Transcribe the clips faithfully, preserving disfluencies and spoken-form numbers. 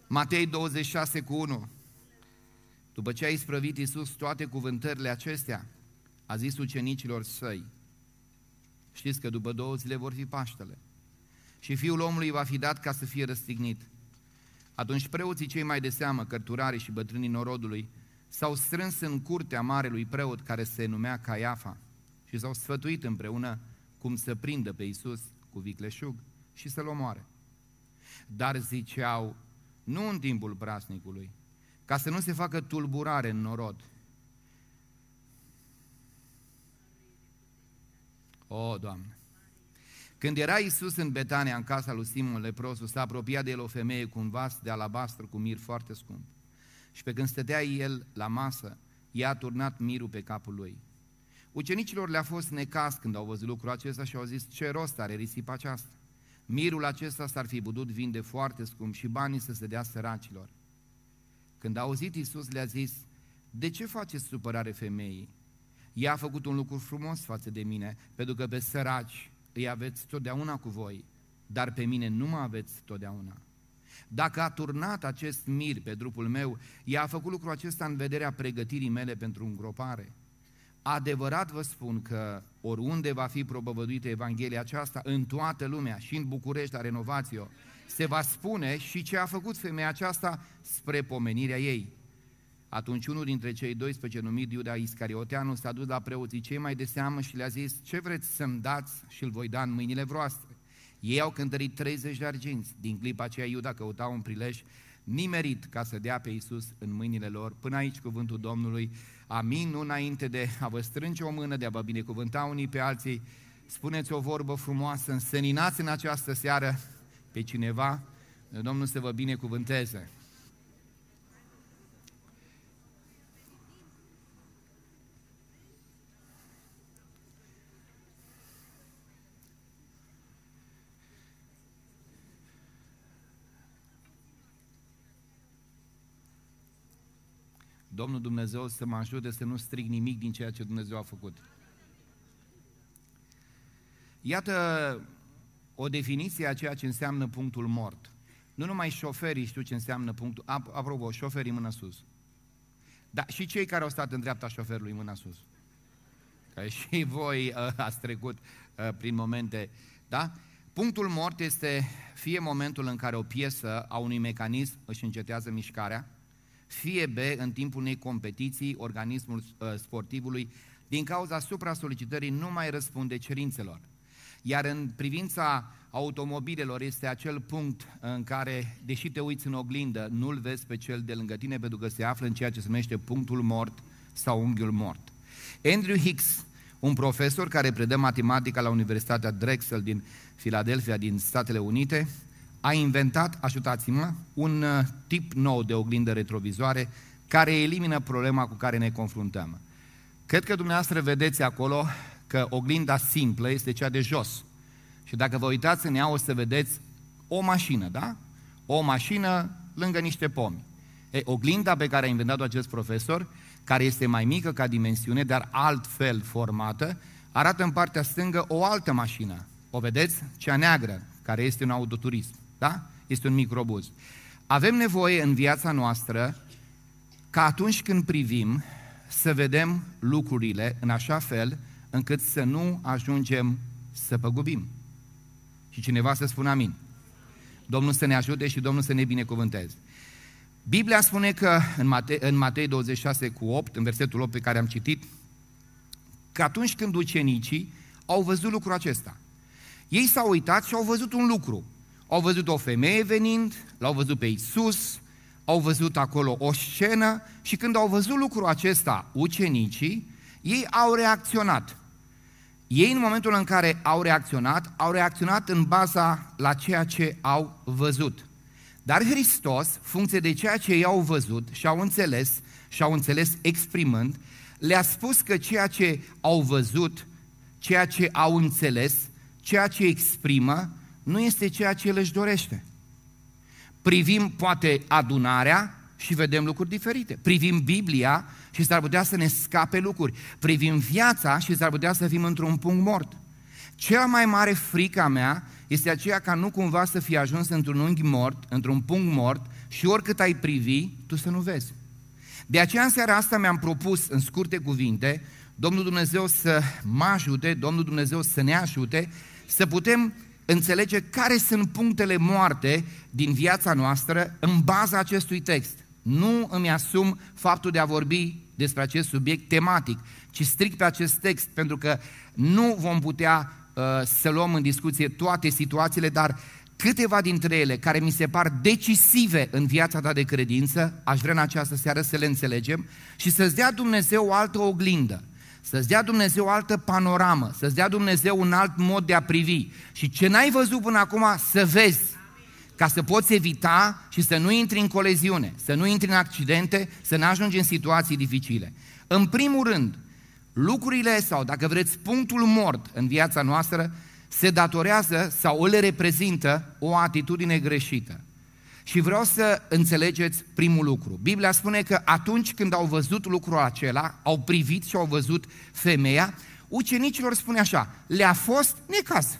Matei douăzeci și șase cu unu. După ce a isprăvit Iisus toate cuvântările acestea, a zis ucenicilor săi: știți că după două zile vor fi Paștele și Fiul omului va fi dat ca să fie răstignit. Atunci preoții cei mai de seamă, cărturarii și bătrânii norodului, s-au strâns în curtea marelui preot care se numea Caiafa și s-au sfătuit împreună cum să prindă pe Iisus cu vicleșug și să-l omoare. Dar ziceau, nu în timpul praznicului, ca să nu se facă tulburare în norod. O, Doamne! Când era Iisus în Betania, în casa lui Simon leprosul, s-a apropiat de el o femeie cu un vas de alabastru cu mir foarte scump. Și pe când stătea el la masă, ea a turnat mirul pe capul lui. Ucenicilor le-a fost necaz când au văzut lucrul acesta și au zis, ce rost are risipa aceasta? Mirul acesta s-ar fi putut vinde foarte scump și banii să se dea săracilor. Când a auzit Iisus, le-a zis, de ce faceți supărare femeii? Ea a făcut un lucru frumos față de mine, pentru că pe săraci îi aveți totdeauna cu voi, dar pe mine nu mă aveți totdeauna. Dacă a turnat acest mir pe trupul meu, ea a făcut lucrul acesta în vederea pregătirii mele pentru îngropare. Adevărat vă spun că oriunde va fi propovăduită Evanghelia aceasta, în toată lumea și în București la Renovațio, se va spune și ce a făcut femeia aceasta spre pomenirea ei. Atunci unul dintre cei doisprezece, numit Iuda Iscarioteanu, s-a dus la preoții cei mai de seamă și le-a zis, ce vreți să-mi dați și îl voi da în mâinile voastre? Ei au cântărit treizeci de arginți. Din clipa aceea Iuda căuta un prilej nimerit ca să dea pe Iisus în mâinile lor. Până aici cuvântul Domnului. Amin. Nu înainte de a vă strânge o mână, de a vă binecuvânta unii pe alții, spuneți o vorbă frumoasă, înseninați în această seară pe cineva, Domnul să vă binecuvânteze. Domnul Dumnezeu să mă ajute să nu strig nimic din ceea ce Dumnezeu a făcut. Iată o definiție a ceea ce înseamnă punctul mort. Nu numai șoferii știu ce înseamnă punctul... Apropo, șoferii mâna sus. Da, și cei care au stat în dreapta șoferului mâna sus. Că și voi uh, ați trecut uh, prin momente... Da? Punctul mort este fie momentul în care o piesă a unui mecanism își încetează mișcarea, fie B, în timpul unei competiții, organismul uh, sportivului, din cauza supra-solicitării, nu mai răspunde cerințelor. Iar în privința automobilelor este acel punct în care, deși te uiți în oglindă, nu-l vezi pe cel de lângă tine, pentru că se află în ceea ce se numește punctul mort sau unghiul mort. Andrew Hicks, un profesor care predă matematică la Universitatea Drexel din Philadelphia, din Statele Unite, a inventat, ajutați-mă, un tip nou de oglindă retrovizoare care elimină problema cu care ne confruntăm. Cred că dumneavoastră vedeți acolo că oglinda simplă este cea de jos. Și dacă vă uitați în ea, o să vedeți o mașină, da? O mașină lângă niște pomi. E, oglinda pe care a inventat-o acest profesor, care este mai mică ca dimensiune, dar altfel formată, arată în partea stângă o altă mașină. O vedeți? Cea neagră, care este un autoturism. Da? Este un microbuz. Avem nevoie în viața noastră ca atunci când privim să vedem lucrurile în așa fel încât să nu ajungem să păgubim. Și cineva să spună amin. Domnul să ne ajute și Domnul să ne binecuvânteze. Biblia spune că în Matei, în Matei douăzeci și șase cu opt, în versetul opt pe care am citit, că atunci când ucenicii au văzut lucrul acesta, ei s-au uitat și au văzut un lucru. Au văzut o femeie venind, l-au văzut pe Iisus, au văzut acolo o scenă și când au văzut lucrul acesta ucenicii, ei au reacționat. Ei în momentul în care au reacționat, au reacționat în baza la ceea ce au văzut. Dar Hristos, funcție de ceea ce ei au văzut și au înțeles, și au înțeles exprimând, le-a spus că ceea ce au văzut, ceea ce au înțeles, ceea ce exprimă, nu este ceea ce El își dorește. Privim poate adunarea și vedem lucruri diferite. Privim Biblia și s-ar putea să ne scape lucruri. Privim viața și s-ar putea să fim într-un punct mort. Cea mai mare frică a mea este aceea ca nu cumva să fii ajuns într-un unghi mort, într-un punct mort și oricât ai privi, tu să nu vezi. De aceea în seara asta mi-am propus în scurte cuvinte, Domnul Dumnezeu să mă ajute, Domnul Dumnezeu să ne ajute, să putem înțelege care sunt punctele moarte din viața noastră în baza acestui text. Nu îmi asum faptul de a vorbi despre acest subiect tematic, ci strict pe acest text, pentru că nu vom putea uh, să luăm în discuție toate situațiile, dar câteva dintre ele care mi se par decisive în viața ta de credință, aș vrea în această seară să le înțelegem și să-ți dea Dumnezeu o altă oglindă, să-ți dea Dumnezeu o altă panoramă, să-ți dea Dumnezeu un alt mod de a privi și ce n-ai văzut până acum să vezi, ca să poți evita și să nu intri în coleziune, să nu intri în accidente, să nu ajungi în situații dificile. În primul rând, lucrurile sau, dacă vreți, punctul mort în viața noastră se datorează sau îl reprezintă o atitudine greșită. Și vreau să înțelegeți primul lucru. Biblia spune că atunci când au văzut lucrul acela, au privit și au văzut femeia, ucenicilor spune așa, le-a fost necaz.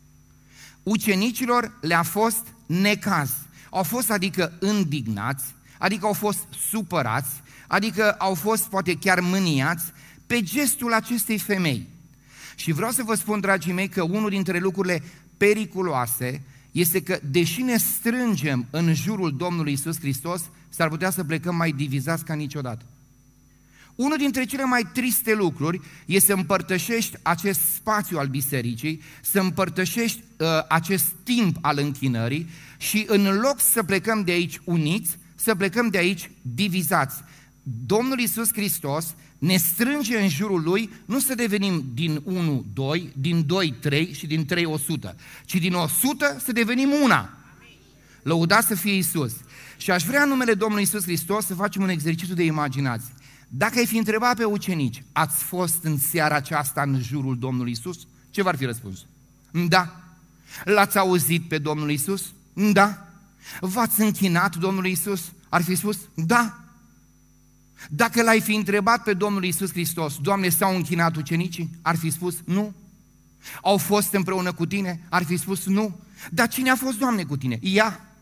Ucenicilor le-a fost necaz. Au fost adică indignați, adică au fost supărați, adică au fost poate chiar mâniați pe gestul acestei femei. Și vreau să vă spun, dragii mei, că unul dintre lucrurile periculoase este că, deși ne strângem în jurul Domnului Iisus Hristos, s-ar putea să plecăm mai divizați ca niciodată. Unul dintre cele mai triste lucruri este să împărtășești acest spațiu al bisericii, să împărtășești uh, acest timp al închinării și în loc să plecăm de aici uniți, să plecăm de aici divizați. Domnul Iisus Hristos ne strânge în jurul Lui, nu să devenim din unu doi, din doi trei și din trei o sută, ci din o sută să devenim una. Lăudați să fie Iisus. Și aș vrea în numele Domnului Iisus Hristos să facem un exercițiu de imaginație. Dacă ai fi întrebat pe ucenici, ați fost în seara aceasta în jurul Domnului Iisus? Ce v-ar fi răspuns? Da. L-ați auzit pe Domnul Iisus? Da. V-ați închinat Domnului Iisus? Ar fi spus? Da. Dacă l-ai fi întrebat pe Domnul Iisus Hristos, Doamne, s-au închinat ucenicii? Ar fi spus nu. Au fost împreună cu tine? Ar fi spus nu. Dar cine a fost, Doamne, cu tine? Ea.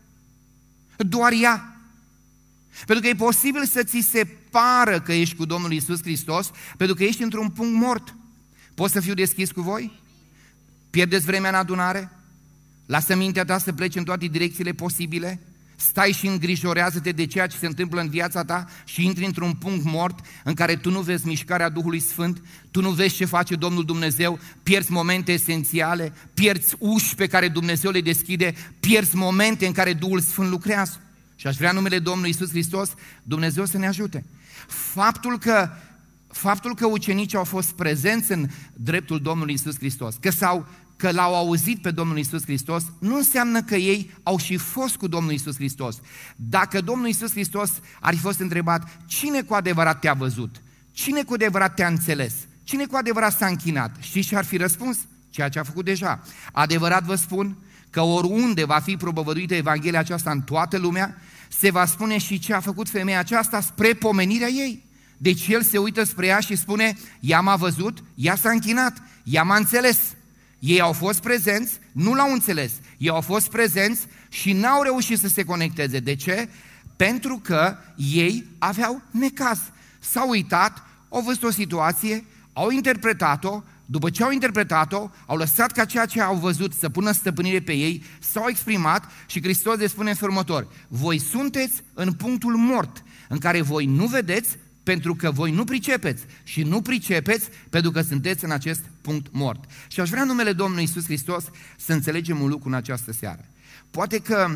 Doar ea. Pentru că e posibil să ți se pară că ești cu Domnul Iisus Hristos, pentru că ești într-un punct mort. Poți să fiu deschis cu voi? Pierdeți vremea în adunare? Lasă mintea ta să plece în toate direcțiile posibile? Stai și îngrijorează-te de ceea ce se întâmplă în viața ta și intri într-un punct mort în care tu nu vezi mișcarea Duhului Sfânt, tu nu vezi ce face Domnul Dumnezeu, pierzi momente esențiale, pierzi uși pe care Dumnezeu le deschide, pierzi momente în care Duhul Sfânt lucrează. Și aș vrea în numele Domnului Iisus Hristos, Dumnezeu să ne ajute. Faptul că, faptul că ucenicii au fost prezenți în dreptul Domnului Iisus Hristos, că s-au că l-au auzit pe Domnul Iisus Hristos, nu înseamnă că ei au și fost cu Domnul Iisus Hristos. Dacă Domnul Iisus Hristos ar fi fost întrebat, cine cu adevărat te-a văzut? Cine cu adevărat te-a înțeles? Cine cu adevărat s-a închinat? Știți ce ar fi răspuns? Ceea ce a făcut deja. Adevărat vă spun că oriunde va fi propovăduită Evanghelia aceasta în toată lumea, se va spune și ce a făcut femeia aceasta spre pomenirea ei. Deci el se uită spre ea și spune, ea m-a văzut, ea s-a închinat, ea m-a înțeles. Ei au fost prezenți, nu l-au înțeles, ei au fost prezenți și n-au reușit să se conecteze. De ce? Pentru că ei aveau necaz. S-au uitat, au văzut o situație, au interpretat-o, după ce au interpretat-o, au lăsat ca ceea ce au văzut să pună stăpânire pe ei, s-au exprimat și Hristos le spune în felul următor, voi sunteți în punctul mort, în care voi nu vedeți, pentru că voi nu pricepeți și nu pricepeți pentru că sunteți în acest punct mort. Și aș vrea în numele Domnului Iisus Hristos să înțelegem un lucru în această seară. Poate că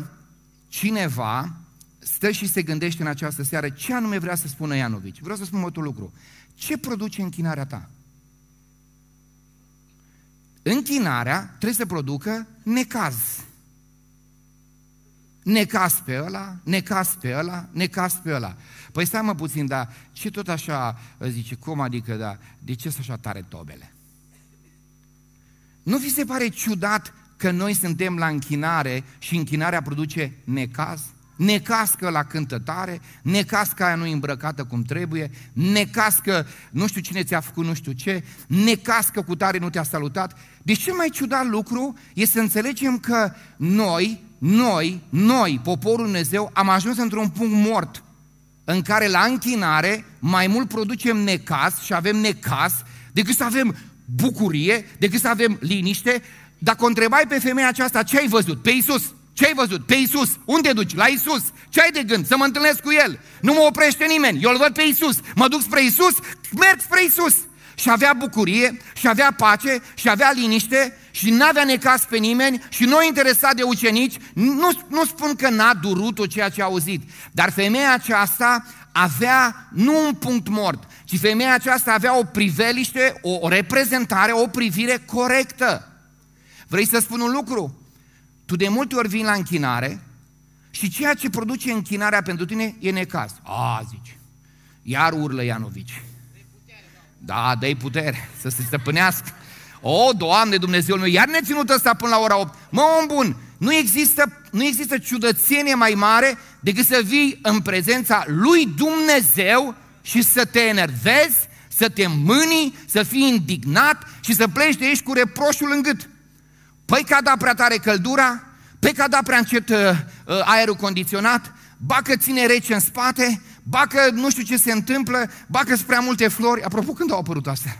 cineva stă și se gândește în această seară ce anume vrea să spună Ianovici. Vreau să spun următorul lucru. Ce produce închinarea ta? Închinarea trebuie să producă necaz. Necaz pe ăla, necaz pe ăla, necaz pe ăla. Păi stai mă puțin, dar ce tot așa, zice, cum adică, da, de ce sunt așa tare tobele? Nu vi se pare ciudat că noi suntem la închinare și închinarea produce necaz? necaz că la cântă tare, necaz că aia nu e îmbrăcată cum trebuie, necaz că nu știu cine ți-a făcut nu știu ce, necaz că cu tare nu te-a salutat. Deci cel mai ciudat lucru este să înțelegem că noi, noi, noi, poporul Dumnezeu, am ajuns într-un punct mort în care la închinare mai mult producem necaz și avem necaz decât să avem bucurie, decât să avem liniște. Dacă o întrebai pe femeia aceasta, ce ai văzut? Pe Iisus. Ce ai văzut? Pe Iisus. Unde duci? La Iisus. Ce ai de gând? Să mă întâlnesc cu El. Nu mă oprește nimeni. Eu îl văd pe Iisus. Mă duc spre Iisus, merg spre Iisus. Și avea bucurie, și avea pace, și avea liniște, și n-avea necaz pe nimeni, și nu interesat de ucenici. Nu, nu spun că n-a durut-o ceea ce a auzit, dar femeia aceasta avea nu un punct mort, ci femeia aceasta avea o priveliște, o, o reprezentare, o privire corectă. Vrei să spun un lucru? Tu de multe ori vii la închinare și ceea ce produce închinarea pentru tine e necaz. A, zici, iar urlă Ianovici. Da, dă-i putere să se stăpânească. O, Doamne, Dumnezeul meu, iar ne-a ținut ăsta până la ora opt. Mă, om bun, nu există, nu există ciudățenie mai mare decât să vii în prezența lui Dumnezeu și să te enervezi, să te mâni, să fii indignat și să pleci de aici cu reproșul în gât. Păi că a dat prea tare căldura, păi că a dat prea încet uh, uh, aerul condiționat, ba că ține rece în spate, ba că nu știu ce se întâmplă, ba că sunt prea multe flori. Apropo, când au apărut astea?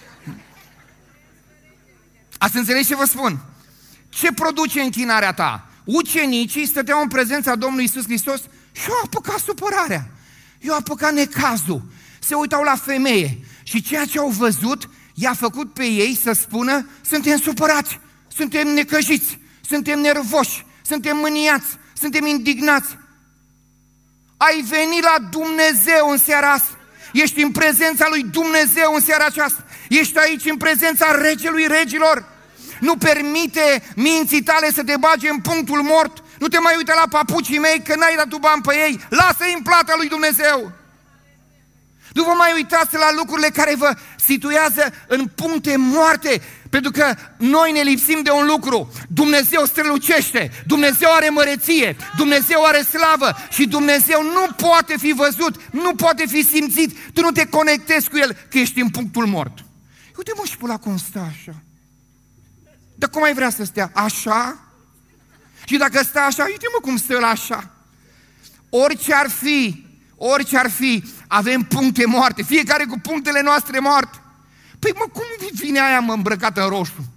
Ați înțeles ce vă spun? Ce produce închinarea ta? Ucenicii stăteau în prezența Domnului Iisus Hristos și au apucat supărarea, i-au apucat necazul, se uitau la femeie și ceea ce au văzut i-a făcut pe ei să spună: suntem supărați, suntem necăjiți, suntem nervoși, suntem mâniați, suntem indignați. Ai venit la Dumnezeu în seara asta, ești în prezența lui Dumnezeu în seara aceasta, ești aici în prezența Regelui Regilor. Nu permite minții tale să te bage în punctul mort, nu te mai uita la papucii mei că n-ai dat tu bani pe ei, lasă-i în plata lui Dumnezeu. Nu vă mai uitați la lucrurile care vă situează în puncte moarte, pentru că noi ne lipsim de un lucru. Dumnezeu strălucește, Dumnezeu are măreție, Dumnezeu are slavă și Dumnezeu nu poate fi văzut, nu poate fi simțit. Tu nu te conectezi cu El, că ești în punctul mort. Uite mă, și pula cum stă așa. Dar cum ai vrea să stea? Așa? Și dacă stă așa, uite mă cum stă la așa. Orice ar fi, orice ar fi, avem puncte moarte, fiecare cu punctele noastre moarte. Păi mă, cum vine aia mă îmbrăcată în roșu?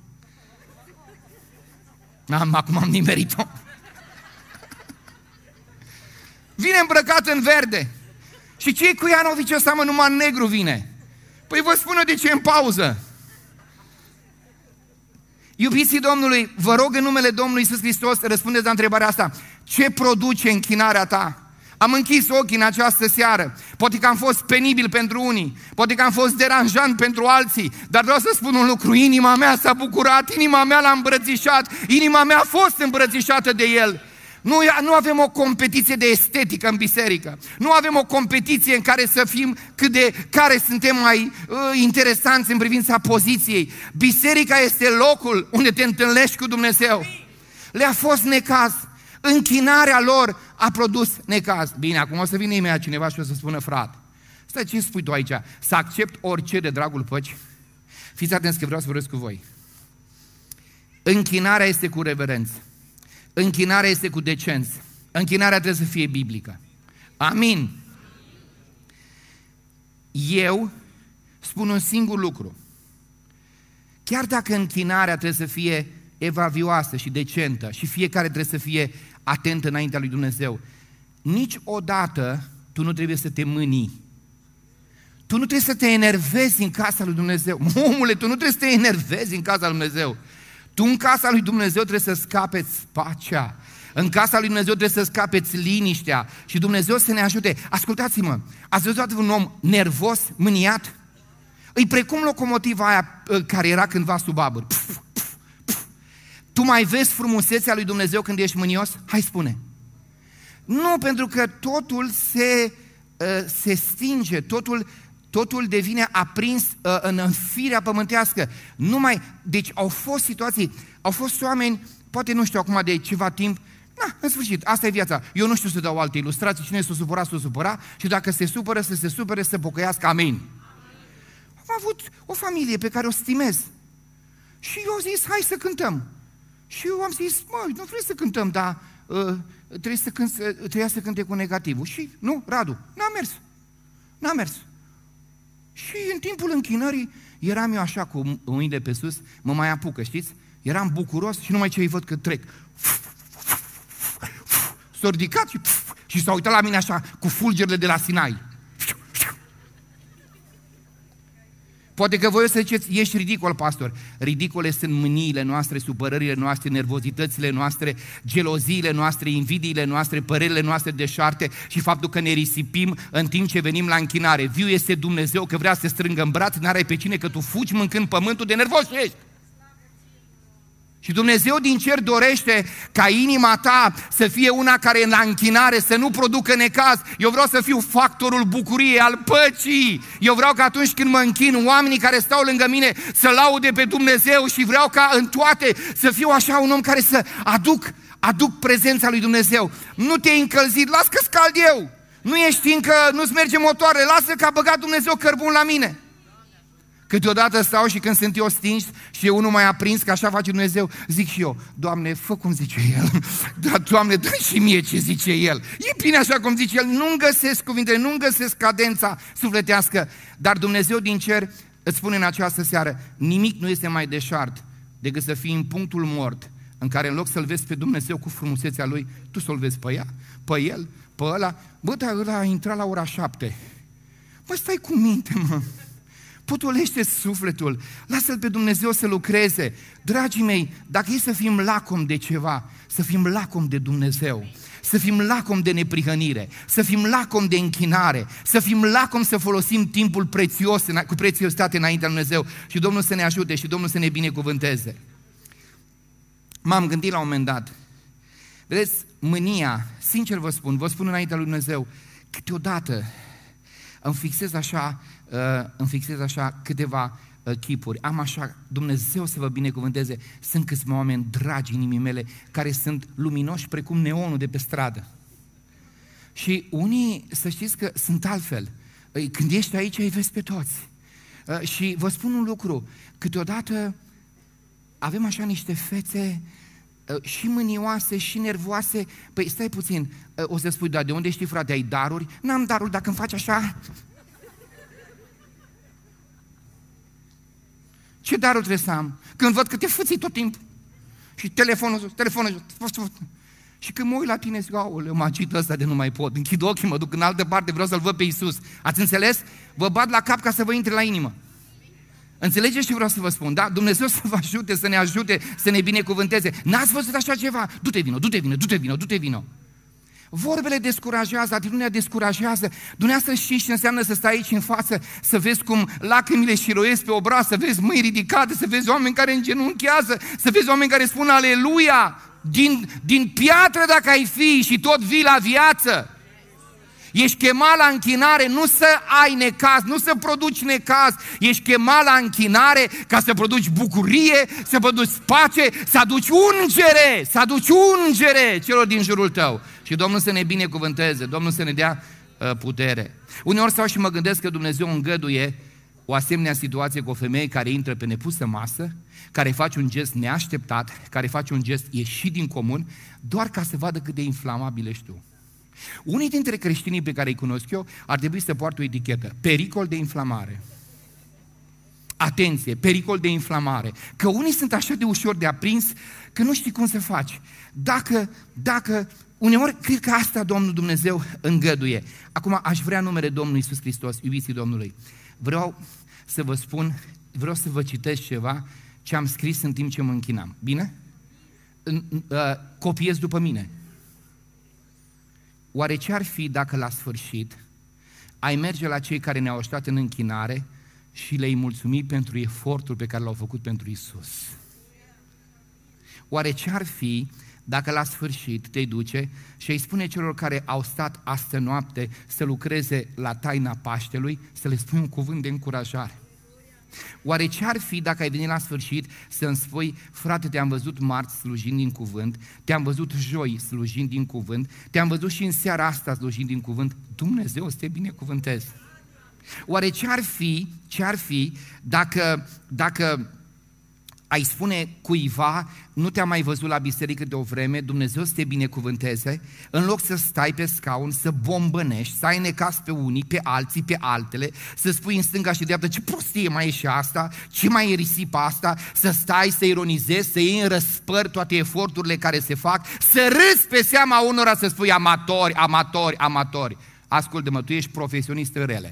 Am, acum am nimerit-o. Vine îmbrăcată în verde. Și ce-i cu Ianovici ăsta, mă, numai în negru vine? Păi vă spun de ce în pauză. Iubiții Domnului, vă rog în numele Domnului Iisus Hristos să răspundeți la întrebarea asta. Ce produce închinarea ta? Am închis ochii în această seară. Poate că am fost penibil pentru unii, poate că am fost deranjant pentru alții, dar vreau să spun un lucru: inima mea s-a bucurat, inima mea l-a îmbrățișat, inima mea a fost îmbrățișată de El. Nu, nu avem o competiție de estetică în biserică, nu avem o competiție în care să fim cât de, care suntem mai uh, interesanți în privința poziției. Biserica este locul unde te întâlnești cu Dumnezeu. Le-a fost necaz. Închinarea lor a produs necaz. Bine, acum o să vină imediat cineva și o să spună: frate, stai, ce spui tu aici? Să accept orice de dragul păcii? Fiți atenți că vreau să vorbesc cu voi. Închinarea este cu reverență. Închinarea este cu decență. Închinarea trebuie să fie biblică. Amin. Eu spun un singur lucru. Chiar dacă închinarea trebuie să fie evlavioasă și decentă și fiecare trebuie să fie atent înaintea lui Dumnezeu, niciodată tu nu trebuie să te mâni. Tu nu trebuie să te enervezi în casa lui Dumnezeu. Omule, tu nu trebuie să te enervezi în casa lui Dumnezeu. Tu în casa lui Dumnezeu trebuie să scapeți pacea. În casa lui Dumnezeu trebuie să scapeți liniștea și Dumnezeu să ne ajute. Ascultați-mă, ați văzut un om nervos, mâniat? Îi precum locomotiva aia care era cândva sub abur. Pf, pf, pf. Tu mai vezi frumusețea lui Dumnezeu când ești mânios? Hai, spune. Nu, pentru că totul se, uh, se stinge, totul, totul devine aprins uh, în firea pământească. Numai, deci au fost situații, au fost oameni, poate nu știu acum de ceva timp, Na, în sfârșit, asta e viața. Eu nu știu să dau alte ilustrații, cine s-o supăra, s-o supăra și dacă se supără, să se supere, să pocăiască, amin. Am avut o familie pe care o stimez și eu am zis, hai să cântăm. Și eu am zis, mă, nu vrei să cântăm, dar uh, trebuie să cânt, uh, trebuia să cânte cu negativul. Și, nu, Radu, n-a mers. N-a mers. Și în timpul închinării eram eu așa cu mâinile pe sus, mă mai apucă, știți? Eram bucuros și numai ce îi văd că trec. S-a ridicat și, și s-a uitat la mine așa cu fulgerile de la Sinai. Poate că voi o să ziceți, ești ridicol, pastor. Ridicole sunt mâniile noastre, supărările noastre, nervozitățile noastre, geloziile noastre, invidiile noastre, părerile noastre deșarte și faptul că ne risipim în timp ce venim la închinare. Viu este Dumnezeu că vrea să te strângă în braț, n-are pe cine, că tu fugi mâncând pământul de nervos și ești. Și Dumnezeu din cer dorește ca inima ta să fie una care în la închinare să nu producă necaz. Eu vreau să fiu factorul bucuriei, al păcii. Eu vreau că atunci când mă închin, oamenii care stau lângă mine să laude pe Dumnezeu și vreau ca în toate să fiu așa un om care să aduc, aduc prezența lui Dumnezeu. Nu te-ai încălzit, las că scald eu. Nu ești încă, nu-ți merge motoarele, lasă că a băgat Dumnezeu cărbun la mine. Câteodată stau și când sunt eu stins și eu nu mai aprins, că așa face Dumnezeu, zic și eu, Doamne, fă cum zice El, da, Doamne, dă și mie ce zice El. E bine așa cum zice El, nu-mi găsesc cuvintele, nu-mi găsesc cadența sufletească, dar Dumnezeu din cer îți spune în această seară, nimic nu este mai deșart decât să fii în punctul mort, în care în loc să-L vezi pe Dumnezeu cu frumusețea Lui, tu să-L vezi pe ea, pe El, pe ăla, bă, dar ăla a intrat la ora șapte. Bă, stai cu minte, mă. Potolește sufletul, lasă-L pe Dumnezeu să lucreze. Dragii mei, dacă e să fim lacom de ceva, să fim lacom de Dumnezeu, să fim lacom de neprihănire, să fim lacom de închinare, să fim lacom să folosim timpul prețios, cu prețiositate înaintea lui Dumnezeu și Domnul să ne ajute și Domnul să ne binecuvânteze. M-am gândit la un moment dat, vedeți, mânia, sincer vă spun, vă spun înaintea lui Dumnezeu, câteodată îmi fixez așa, uh, îmi fixez așa câteva uh, chipuri. Am așa, Dumnezeu să vă binecuvânteze, sunt câțiva oameni dragi inimii mele, care sunt luminoși precum neonul de pe stradă. Și unii, să știți că sunt altfel. Când ești aici, îi vezi pe toți. Uh, și vă spun un lucru, câteodată avem așa niște fețe uh, și mânioase, și nervoase. Păi stai puțin, uh, o să spui, da, de unde știi, frate, ai daruri? N-am daruri, dacă îmi faci așa... Ce daruri trebuie să am? Când văd că te fâții tot timpul. Și telefonul sus, telefonul sus. Și când mă uit la tine, zic, aoleu, mă agită ăsta de nu mai pot. Închid ochii, mă duc în altă parte, vreau să-L văd pe Iisus. Ați înțeles? Vă bat la cap ca să vă intre la inimă. Înțelegeți ce vreau să vă spun, da? Dumnezeu să vă ajute, să ne ajute, să ne binecuvânteze. N-ați văzut așa ceva? Du-te vino, du-te vino, du-te vino, du-te vino. Vorbele descurajează, atitudinea descurajează. Dumneavoastră știți ce înseamnă să stai aici în față, să vezi cum lacrimile șiroiesc pe obraz, să vezi mâini ridicate, să vezi oameni care îngenunchează, să vezi oameni care spun aleluia, din, din piatră dacă ai fi și tot vii la viață. Ești chemat la închinare nu să ai necaz, nu să produci necaz, ești chemat la închinare ca să produci bucurie, să produci pace, să aduci ungere, să aduci ungere celor din jurul tău. Și Domnul să ne binecuvânteze, Domnul să ne dea uh, putere. Uneori stau și mă gândesc că Dumnezeu îngăduie o asemenea situație cu o femeie care intră pe nepusă masă, care face un gest neașteptat, care face un gest ieșit din comun, doar ca să vadă cât de inflamabil ești tu. Unii dintre creștinii pe care îi cunosc eu ar trebui să poartă o etichetă, pericol de inflamare. Atenție, pericol de inflamare. Că unii sunt așa de ușor de aprins că nu știi cum să faci. Dacă, dacă, uneori cred că asta Domnul Dumnezeu îngăduie. Acum aș vrea numele Domnului Iisus Hristos, iubiții Domnului. Vreau să vă spun, vreau să vă citesc ceva ce am scris în timp ce mă închinam. Bine? Copiez după mine. Oare ce ar fi dacă la sfârșit ai merge la cei care ne-au ajutat în închinare și le-ai mulțumi pentru efortul pe care l-au făcut pentru Iisus? Oare ce ar fi dacă la sfârșit te duce și îi spune celor care au stat astă noapte să lucreze la taina Paștelui, să le spui un cuvânt de încurajare? Oare ce-ar fi dacă ai venit la sfârșit să-mi spui, frate, te-am văzut marți slujind din cuvânt, te-am văzut joi slujind din cuvânt, te-am văzut și în seara asta slujind din cuvânt, Dumnezeu să te binecuvânteze. Oare ce-ar fi, ce-ar fi dacă, dacă ai spune cuiva, nu te-am mai văzut la biserică de o vreme, Dumnezeu să te binecuvânteze, în loc să stai pe scaun, să bombănești, să ai necas pe unii, pe alții, pe altele, să spui în stânga și dreapta, ce prostie mai e și asta, ce mai e risipa asta, să stai, să ironizezi, să iei în răspăr toate eforturile care se fac, să râzi pe seama unora, să spui amatori, amatori, amatori. Ascultă-mă, tu ești profesionist în rele.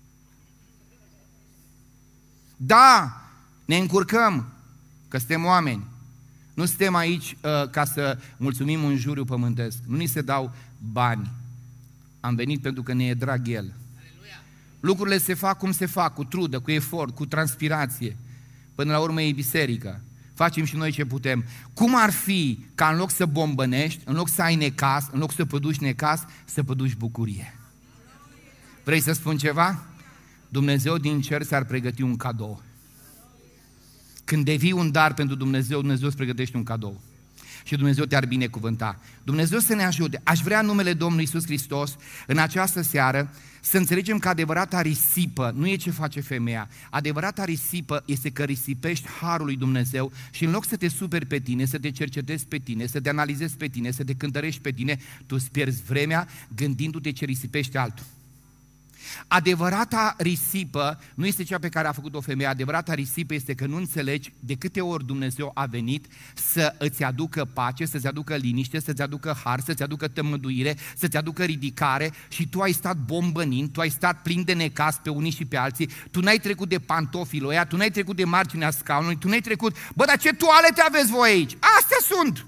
Da, ne încurcăm, că suntem oameni. Nu suntem aici uh, ca să mulțumim un juriu pământesc. Nu ni se dau bani. Am venit pentru că ne e drag El. Aleluia. Lucrurile se fac cum se fac, cu trudă, cu efort, cu transpirație. Până la urmă e biserică. Facem și noi ce putem. Cum ar fi ca în loc să bombănești, în loc să ai necas, în loc să produci necas, să produci bucurie? Vrei să spun ceva? Dumnezeu din cer ți-ar pregăti un cadou. Când devii un dar pentru Dumnezeu, Dumnezeu îți pregătește un cadou. Și Dumnezeu te-ar binecuvânta. Dumnezeu să ne ajute. Aș vrea în numele Domnului Iisus Hristos, în această seară, să înțelegem că adevărata risipă nu e ce face femeia. Adevărata risipă este că risipești harul lui Dumnezeu și în loc să te superi pe tine, să te cercetezi pe tine, să te analizezi pe tine, să te cântărești pe tine, tu îți pierzi vremea gândindu-te ce risipește altul. Adevărata risipă nu este cea pe care a făcut-o femeie, adevărata risipă este că nu înțelegi de câte ori Dumnezeu a venit să îți aducă pace, să-ți aducă liniște, să-ți aducă har, să-ți aducă tămăduire, să-ți aducă ridicare și tu ai stat bombănind, tu ai stat plin de necas pe unii și pe alții, tu n-ai trecut de pantofilul ăia, tu n-ai trecut de marginea scaunului, tu n-ai trecut, bă, dar ce toalete aveți voi aici? Astea sunt!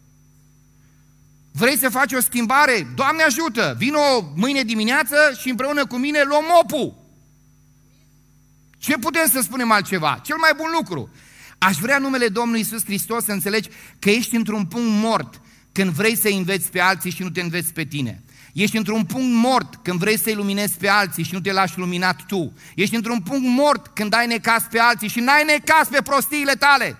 Vrei să faci o schimbare? Doamne ajută! Vino mâine dimineață și împreună cu mine luăm mopul. Ce putem să spunem altceva? Cel mai bun lucru. Aș vrea în numele Domnului Iisus Hristos să înțelegi că ești într-un punct mort când vrei să înveți pe alții și nu te înveți pe tine. Ești într-un punct mort când vrei să-i luminezi pe alții și nu te lași luminat tu. Ești într-un punct mort când ai necas pe alții și n-ai necas pe prostiile tale.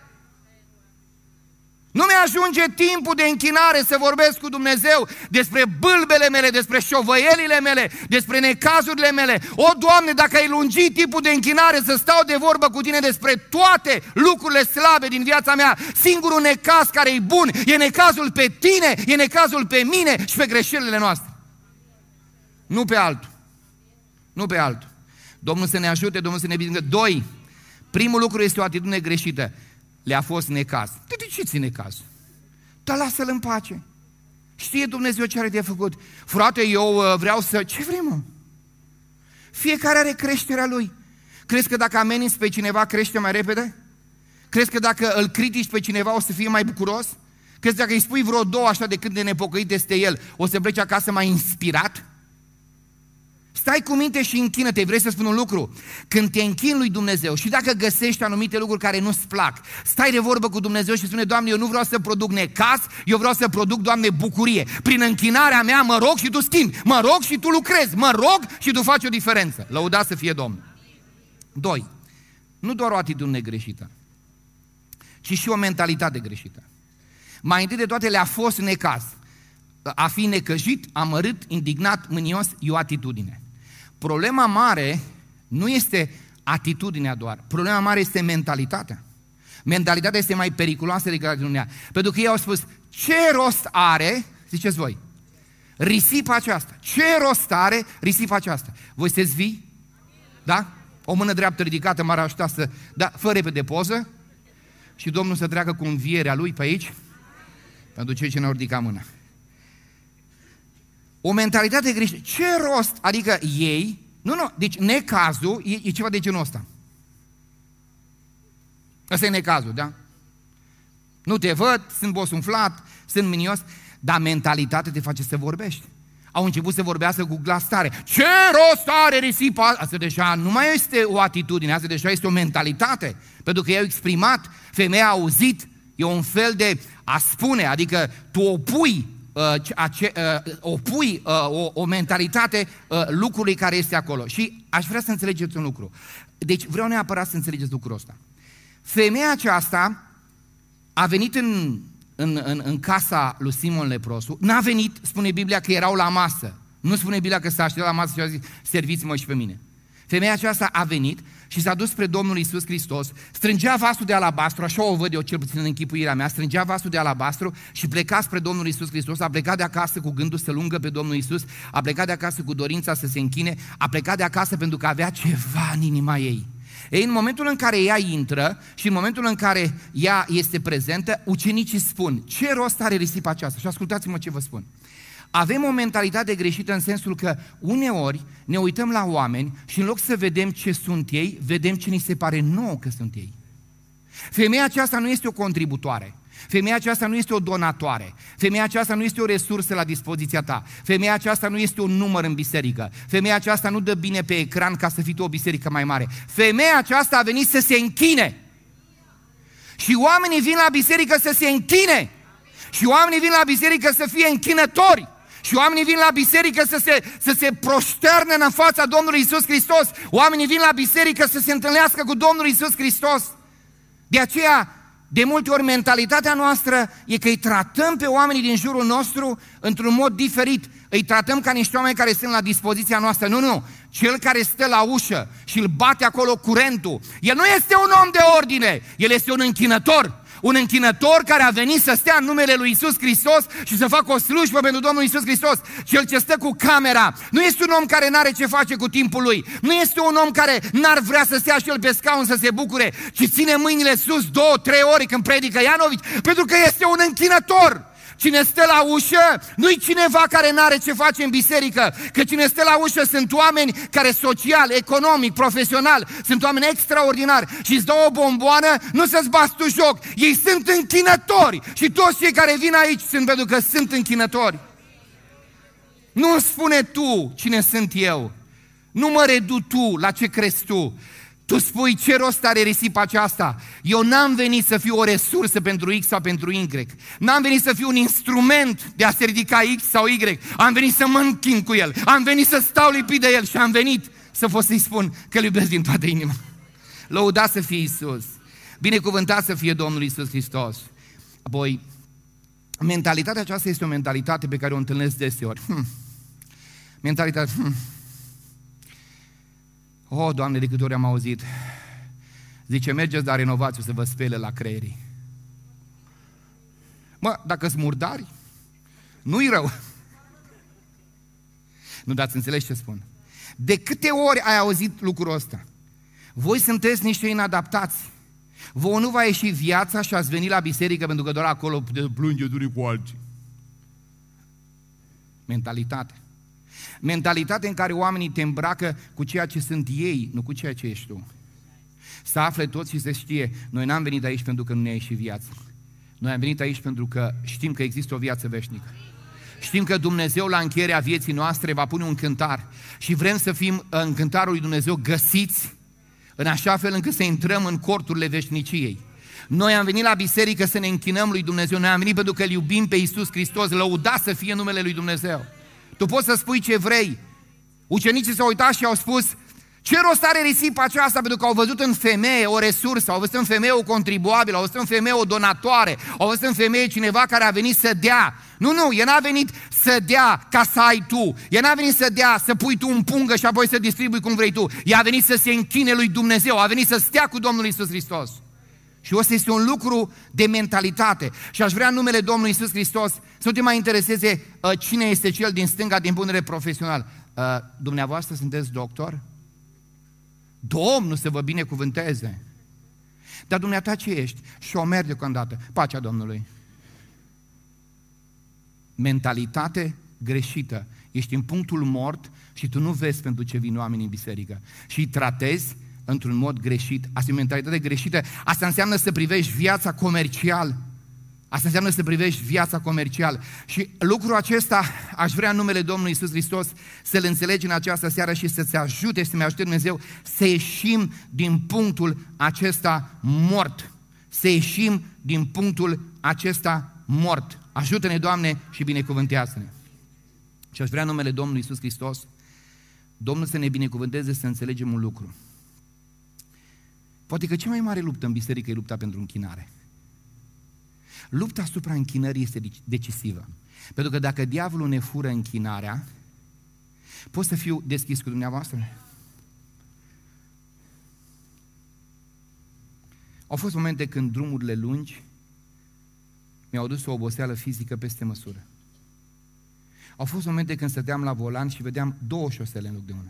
Nu mi-ajunge timpul de închinare să vorbesc cu Dumnezeu despre bâlbele mele, despre șovăielile mele, despre necazurile mele. O, Doamne, dacă ai lungit timpul de închinare să stau de vorbă cu Tine despre toate lucrurile slabe din viața mea, singurul necaz care e bun e necazul pe Tine, e necazul pe mine și pe greșelile noastre. Nu pe altul. Nu pe altul. Domnul să ne ajute, Domnul să ne binecuvânteze. Doi, primul lucru este o atitudine greșită. Le-a fost necaz. De ce ți necaz? Dar lasă-l în pace. Știe Dumnezeu ce are de făcut. Frate, eu vreau să... Ce vrei, mă? Fiecare are creșterea lui. Crezi că dacă ameninți pe cineva crește mai repede? Crezi că dacă îl critici pe cineva o să fie mai bucuros? Crezi că dacă îi spui vreo două așa de cât de nepocăit este el, o să pleci acasă mai inspirat? Stai cu minte și închină-te. Vrei să spun un lucru? Când te închini lui Dumnezeu și dacă găsești anumite lucruri care nu-ți plac, stai de vorbă cu Dumnezeu și spune, Doamne, eu nu vreau să produc necaz, eu vreau să produc, Doamne, bucurie. Prin închinarea mea mă rog și Tu schimbi, mă rog și Tu lucrezi, mă rog și Tu faci o diferență. Lăudați să fie Domnul. Doi, nu doar o atitudine greșită, ci și o mentalitate greșită. Mai întâi de toate le-a fost necaz. A fi necăjit, amărât, indignat, mânios, e o atitudine. Problema mare nu este atitudinea doar, problema mare este mentalitatea. Mentalitatea este mai periculoasă decât atitudinea. Pentru că ei au spus, ce rost are, ziceți voi, risipa aceasta? Ce rost are risipa aceasta? Voi sunteți vii? Da? O mână dreaptă ridicată m-ar ajuta să... Da, fă repede poză și Domnul să treacă cu învierea Lui pe aici, pentru cei ce ne-au ridicat mâna. O mentalitate greșită. Ce rost? Adică ei, nu, nu, deci necazul e, e ceva de genul ăsta. Ăsta e necazul, da? Nu te văd, sunt bosunflat, sunt minios, dar mentalitatea te face să vorbești. Au început să vorbească cu glas tare. Ce rost are risipa? Asta deja nu mai este o atitudine, asta deja este o mentalitate. Pentru că i-au exprimat, femeia a auzit, e un fel de a spune, adică tu o pui uh, ace, uh, opui uh, o, o mentalitate uh, lucrului care este acolo. Și aș vrea să înțelegeți un lucru. Deci vreau neapărat să înțelegeți lucrul ăsta. Femeia aceasta a venit în, în, în, în casa lui Simon leprosul, n-a venit, spune Biblia, că erau la masă. Nu spune Biblia că s-a așteptat la masă și a zis, serviți-mă și pe mine. Femeia aceasta a venit și s-a dus spre Domnul Iisus Hristos, strângea vasul de alabastru, așa o văd eu cel puțin în închipuirea mea, strângea vasul de alabastru și pleca spre Domnul Iisus Hristos, a plecat de acasă cu gândul să lungă pe Domnul Iisus, a plecat de acasă cu dorința să se închine, a plecat de acasă pentru că avea ceva în inima ei. Ei, în momentul în care ea intră și în momentul în care ea este prezentă, ucenicii spun, ce rost are risipa aceasta? Și ascultați-mă ce vă spun. Avem o mentalitate greșită în sensul că uneori ne uităm la oameni și în loc să vedem ce sunt ei, vedem ce ni se pare nouă că sunt ei. Femeia aceasta nu este o contributoare. Femeia aceasta nu este o donatoare. Femeia aceasta nu este o resursă la dispoziția ta. Femeia aceasta nu este un număr în biserică. Femeia aceasta nu dă bine pe ecran ca să fii tu o biserică mai mare. Femeia aceasta a venit să se închine. Și oamenii vin la biserică să se închine. Și oamenii vin la biserică să fie închinători. Și oamenii vin la biserică să se, să se prosterne în fața Domnului Iisus Hristos. Oamenii vin la biserică să se întâlnească cu Domnul Iisus Hristos. De aceea, de multe ori, mentalitatea noastră e că îi tratăm pe oamenii din jurul nostru într-un mod diferit. Îi tratăm ca niște oameni care sunt la dispoziția noastră. Nu, nu. Cel care stă la ușă și îl bate acolo curentul, el nu este un om de ordine, el este un închinător. Un închinător care a venit să stea în numele lui Iisus Hristos și să facă o slujbă pentru Domnul Iisus Hristos. Cel ce stă cu camera nu este un om care n-are ce face cu timpul lui. Nu este un om care n-ar vrea să stea și el pe scaun să se bucure, ci ține mâinile sus două, trei ori când predică Ianovici, pentru că este un închinător. Cine stă la ușă nu-i cineva care n-are ce face în biserică, că cine stă la ușă sunt oameni care social, economic, profesional, sunt oameni extraordinari și îți dau o bomboană, nu să-ți bați tu joc, ei sunt închinători și toți cei care vin aici sunt pentru că sunt închinători. Nu spune tu cine sunt eu, nu mă redu tu la ce crezi tu. Tu spui ce rost are risipa aceasta. Eu n-am venit să fiu o resursă pentru X sau pentru Y. N-am venit să fiu un instrument de a se ridica X sau Y. Am venit să mă închin cu el. Am venit să stau lipit de el și am venit să pot să-i spun că îl iubesc din toată inima. Lăudat să fie Iisus. Binecuvântat să fie Domnul Iisus Hristos. Apoi, mentalitatea aceasta este o mentalitate pe care o întâlnesc deseori. Hm. Mentalitatea... Hm. O, Doamne, de câte ori am auzit. Zice, mergeți la renovație să vă spele la creierii. Mă, dacă-s murdari, nu-i rău. Nu dați înțeles ce spun. De câte ori ai auzit lucrul ăsta? Voi sunteți niște inadaptați. Vouă nu va ieși viața și ați venit la biserică pentru că doar acolo puteți plânge duri cu alții. Mentalitate. Mentalitate în care oamenii te îmbracă cu ceea ce sunt ei, nu cu ceea ce ești tu. Să afle toți și să știe, noi n-am venit aici pentru că nu ne-a ieșit viața. Noi am venit aici pentru că știm că există o viață veșnică. Știm că Dumnezeu la încheierea vieții noastre va pune un cântar și vrem să fim în cântarul lui Dumnezeu găsiți în așa fel încât să intrăm în corturile veșniciei. Noi am venit la biserică să ne închinăm lui Dumnezeu, noi am venit pentru că îl iubim pe Iisus Hristos, lăudat să fie numele lui Dumnezeu. Tu poți să spui ce vrei. Ucenicii s-au uitat și au spus, ce rost are risipa aceasta? Pentru că au văzut în femeie o resursă, au văzut în femeie o contribuabilă, au văzut în femeie o donatoare, au văzut în femeie cineva care a venit să dea. Nu, nu, el n-a venit să dea ca să ai tu. El n-a venit să dea, să pui tu în pungă și apoi să distribui cum vrei tu. El a venit să se închine lui Dumnezeu, a venit să stea cu Domnul Iisus Hristos. Și ăsta este un lucru de mentalitate. Și aș vrea în numele Domnului Iisus Hristos să nu te mai intereseze uh, cine este cel din stânga din punere profesional. Uh, dumneavoastră sunteți doctor? Domnul să vă binecuvânteze. Dar dumneata ce ești? Șomer deocamdată. Pacea Domnului. Mentalitate greșită. Ești în punctul mort și tu nu vezi pentru ce vin oamenii în biserică. Și îi tratezi într-un mod greșit. Asta e o mentalitate greșită. Asta înseamnă să privești viața comercial. Asta înseamnă să privești viața comercial. Și lucrul acesta aș vrea în numele Domnului Iisus Hristos să-L înțelegi în această seară și să-ți ajute și să-mi ajute Dumnezeu să ieșim din punctul acesta mort. Să ieșim din punctul acesta mort. Ajută-ne, Doamne, și binecuvântează-ne. Și aș vrea în numele Domnului Iisus Hristos, Domnul să ne binecuvânteze să înțelegem un lucru. Poate că cea mai mare luptă în biserică e lupta pentru închinare. Lupta asupra închinării este decisivă. Pentru că dacă diavolul ne fură închinarea, pot să fiu deschis cu dumneavoastră? Au fost momente când drumurile lungi mi-au adus o oboseală fizică peste măsură. Au fost momente când stăteam la volan și vedeam două șosele în loc de una.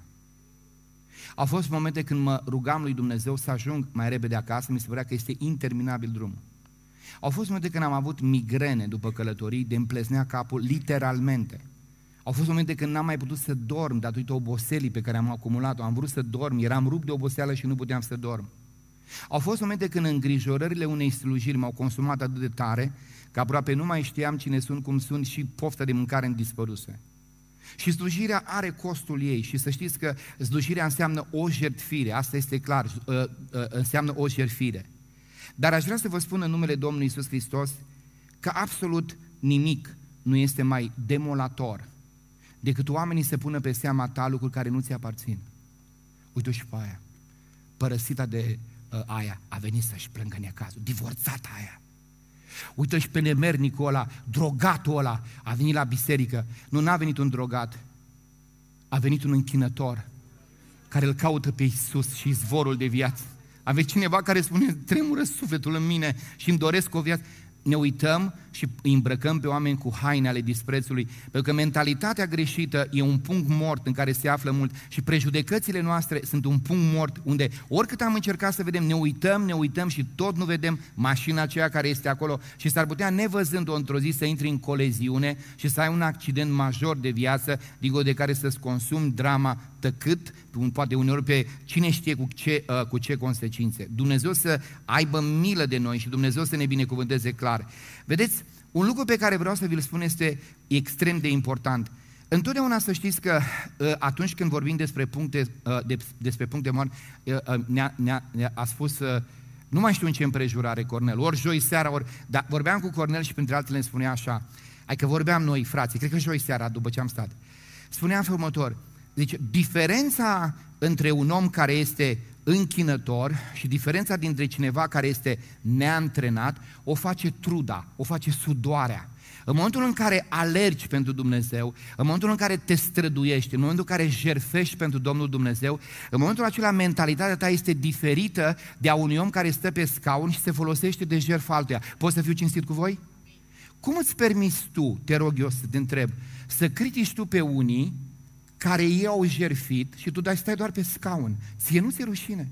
Au fost momente când mă rugam lui Dumnezeu să ajung mai repede acasă, mi se părea că este interminabil drumul. Au fost momente când am avut migrene după călătorii, de împleznea capul literalmente. Au fost momente când n-am mai putut să dorm datorită oboselii pe care am acumulat-o. Am vrut să dorm, eram rupt de oboseală și nu puteam să dorm. Au fost momente când îngrijorările unei slujiri m-au consumat atât de tare că aproape nu mai știam cine sunt, cum sunt și pofta de mâncare îmi dispăruse. Și slujirea are costul ei și să știți că slujirea înseamnă o jertfire, asta este clar, înseamnă o jertfire. Dar aș vrea să vă spun în numele Domnului Iisus Hristos că absolut nimic nu este mai demolator decât oamenii să pună pe seama ta lucruri care nu ți aparțin. Uite-o și pe aia, părăsita de uh, aia, a venit să-și plângă necazul, divorțata aia. Uite-o și pe nemernicul ăla, drogatul ăla, a venit la biserică. Nu, n-a venit un drogat, a venit un închinător care îl caută pe Iisus și izvorul de viață. Aveți cineva care spune, tremură sufletul în mine și îmi doresc o viață. Ne uităm și îi îmbrăcăm pe oameni cu haine ale disprețului, pentru că mentalitatea greșită e un punct mort în care se află mult și prejudecățile noastre sunt un punct mort unde oricât am încercat să vedem, ne uităm, ne uităm și tot nu vedem mașina aceea care este acolo și s-ar putea nevăzând-o într-o zi să intri în coleziune și să ai un accident major de viață, digo de care să-ți consumi drama tăcât, poate uneori pe cine știe cu ce, uh, cu ce consecințe. Dumnezeu să aibă milă de noi și Dumnezeu să ne binecuvânteze clar. Vedeți, un lucru pe care vreau să vi-l spun este extrem de important. Întotdeauna să știți că uh, atunci când vorbim despre puncte, uh, de, despre puncte mari, uh, uh, ne-a, ne-a, ne-a a spus, uh, nu mai știu în ce împrejurare Cornel, ori joi seara, ori... Dar vorbeam cu Cornel și printre altele îmi spunea așa, hai că vorbeam noi, frații, cred că joi seara, după ce am stat, spuneam în următor, deci diferența între un om care este închinător și diferența dintre cineva care este neantrenat o face truda, o face sudoarea. În momentul în care alergi pentru Dumnezeu, în momentul în care te străduiești, în momentul în care jertfești pentru Domnul Dumnezeu, în momentul acela mentalitatea ta este diferită de a unui om care stă pe scaun și se folosește de jertfa altuia. Poți să fiu cinstit cu voi? Cum îți permiți tu, te rog eu să te întreb, să critici tu pe unii care ei au jertfit și tu dai stai doar pe scaun? Ție nu ți-e rușine?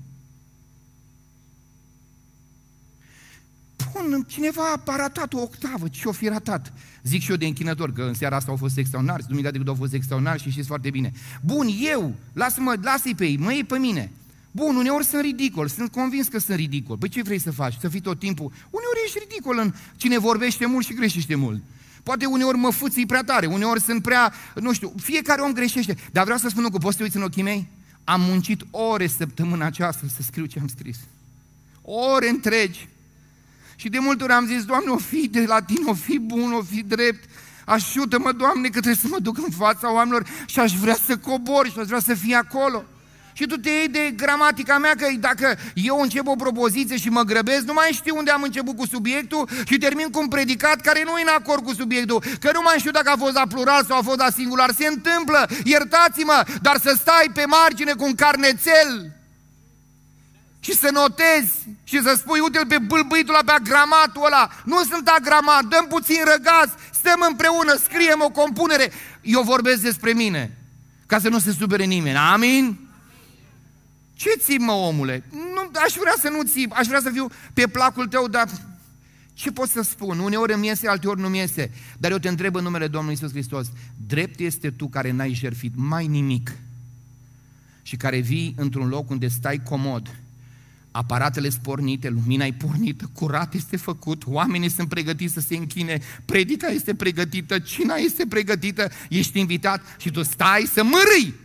Bun, cineva a ratat o octavă, ce-o fi ratat? Zic și eu de închinător, că în seara asta au fost extraordinari, duminica trecută au fost extraordinari și știți foarte bine. Bun, eu, lasă-mă, lasă-i pe ei, mă iei pe mine. Bun, uneori sunt ridicol, sunt convins că sunt ridicol. Păi ce vrei să faci? Să fii tot timpul? Uneori ești ridicol în cine vorbește mult și greșește mult. Poate uneori mă fuții prea tare, uneori sunt prea, nu știu, fiecare om greșește. Dar vreau să spun că poți să te uiți în ochii mei? Am muncit ore săptămâna aceasta să scriu ce am scris. Ore întregi. Și de multe ori am zis, Doamne, o fi de la tine, o fi bun, o fi drept. Ajută-mă, Doamne, că trebuie să mă duc în fața oamenilor și aș vrea să cobor și aș vrea să fie acolo. Și tu te iei de gramatica mea că dacă eu încep o propoziție și mă grăbesc, nu mai știu unde am început cu subiectul și termin cu un predicat care nu e în acord cu subiectul, că nu mai știu dacă a fost la plural sau a fost la singular. Se întâmplă, iertați-mă, dar să stai pe margine cu un carnețel și să notezi și să spui, uite-l pe bâlbâitul ăla, pe agramatul ăla, nu sunt agramat, dăm puțin răgaz, stăm împreună, scriem o compunere. Eu vorbesc despre mine, ca să nu se supere nimeni, amin? Ce țip, mă, omule? Nu, aș vrea să nu țip, aș vrea să fiu pe placul tău, dar ce pot să spun? Uneori îmi iese, alteori nu-mi iese. Dar eu te întreb în numele Domnului Iisus Hristos, drept este tu care n-ai jertfit mai nimic și care vii într-un loc unde stai comod, aparatele spornite, lumina e pornită, curat este făcut, oamenii sunt pregătiți să se închine, predica este pregătită, cina este pregătită, ești invitat și tu stai să mărâi.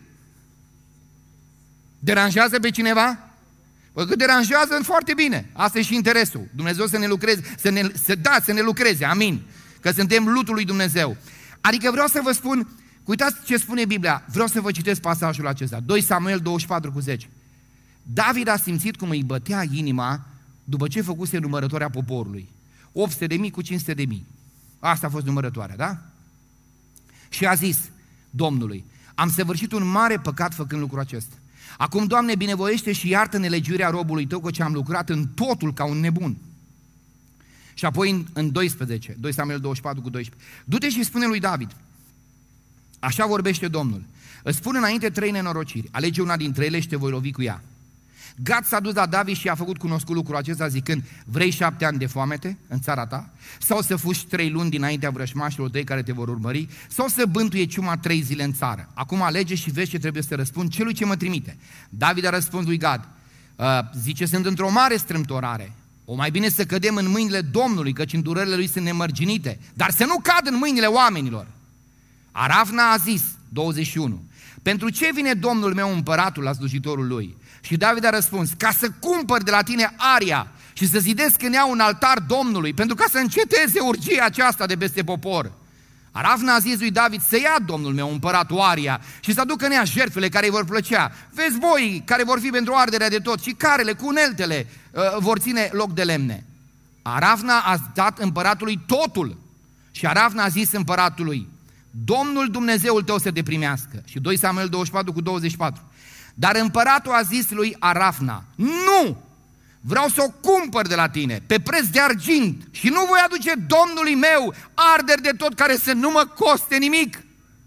Deranjează pe cineva? Păi că deranjează foarte bine. Asta e și interesul. Dumnezeu să ne lucreze, să ne, să, da, să ne lucreze, amin. că suntem lutul lui Dumnezeu. Adică vreau să vă spun, uitați ce spune Biblia, vreau să vă citesc pasajul acesta, doi Samuel douăzeci și patru cu zece. David a simțit cum îi bătea inima după ce făcuse numărătoarea poporului. opt sute de mii cu cinci sute de mii. Asta a fost numărătoarea, da? Și a zis Domnului, am săvârșit un mare păcat făcând lucrul acesta. Acum, Doamne, binevoiește și iartă nelegiuirea robului Tău, că ce am lucrat în totul ca un nebun. Și apoi în, în doisprezece, doi Samuel douăzeci și patru cu doisprezece. Du-te și spune lui David, așa vorbește Domnul, îți spun înainte trei nenorociri, alege una dintre ele și te voi lovi cu ea. Gad s-a dus la David și a făcut cunoscut lucrul acesta zicând, vrei șapte ani de foamete în țara ta? Sau să fugi trei luni dinaintea vrășmașilor tăi care te vor urmări? Sau să bântuie ciuma trei zile în țară? Acum alege și vezi ce trebuie să răspund celui ce mă trimite. David a răspuns lui Gad, zice, sunt într-o mare strâmtorare. O mai bine să cădem în mâinile Domnului, căci îndurările lui sunt nemărginite, dar să nu cad în mâinile oamenilor. Aravna a zis, douăzeci și unu, pentru ce vine Domnul meu împăratul la slujitorul lui? Și David a răspuns, ca să cumpăr de la tine aria și să zidesc în ea un altar Domnului, pentru ca să înceteze urgia aceasta de peste popor. Aravna a zis lui David, să ia Domnul meu împăratul aria și să aducă în ea jertfele care îi vor plăcea. Vezi voi care vor fi pentru arderea de tot și carele cu uneltele uh, vor ține loc de lemne. Aravna a dat împăratului totul și Aravna a zis împăratului, Domnul Dumnezeul tău să te primească. Și doi Samuel douăzeci și patru cu douăzeci și patru. Dar împăratul a zis lui Aravna, nu, vreau să o cumpăr de la tine pe preț de argint și nu voi aduce Domnului meu arderi de tot care să nu mă coste nimic.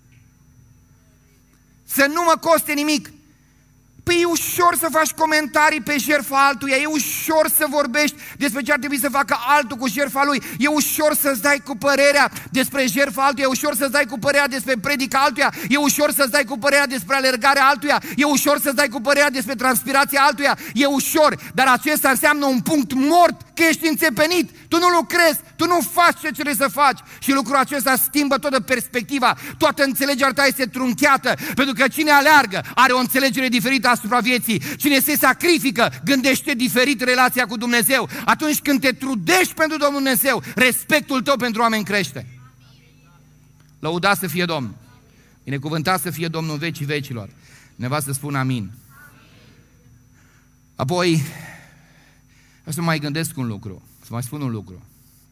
Să nu mă coste nimic. Păi e ușor să faci comentarii pe jertfa altuia, e ușor să vorbești despre ce ar trebui să facă altul cu jertfa lui, e ușor să-ți dai cu părerea despre jertfa altuia, e ușor să-ți dai cu părerea despre predica altuia, e ușor să-ți dai cu părerea despre alergarea altuia, e ușor să-ți dai cu părerea despre transpirația altuia, e ușor, dar acesta înseamnă un punct mort, că ești înțepenit, tu nu lucrezi, tu nu faci ce trebuie să faci și lucrul acesta schimbă toată perspectiva, toată înțelegerea ta este trunchiată, pentru că cine aleargă are o înțelegere diferită asupra vieții. Cine se sacrifică, gândește diferit relația cu Dumnezeu. Atunci când te trudești pentru Domnul Dumnezeu, respectul tău pentru oameni crește. Lăudat să fie Domnul. Binecuvântat să fie Domnul în vecii vecilor. Neva să spună amin. Apoi, o să mai gândesc un lucru, să mai spun un lucru.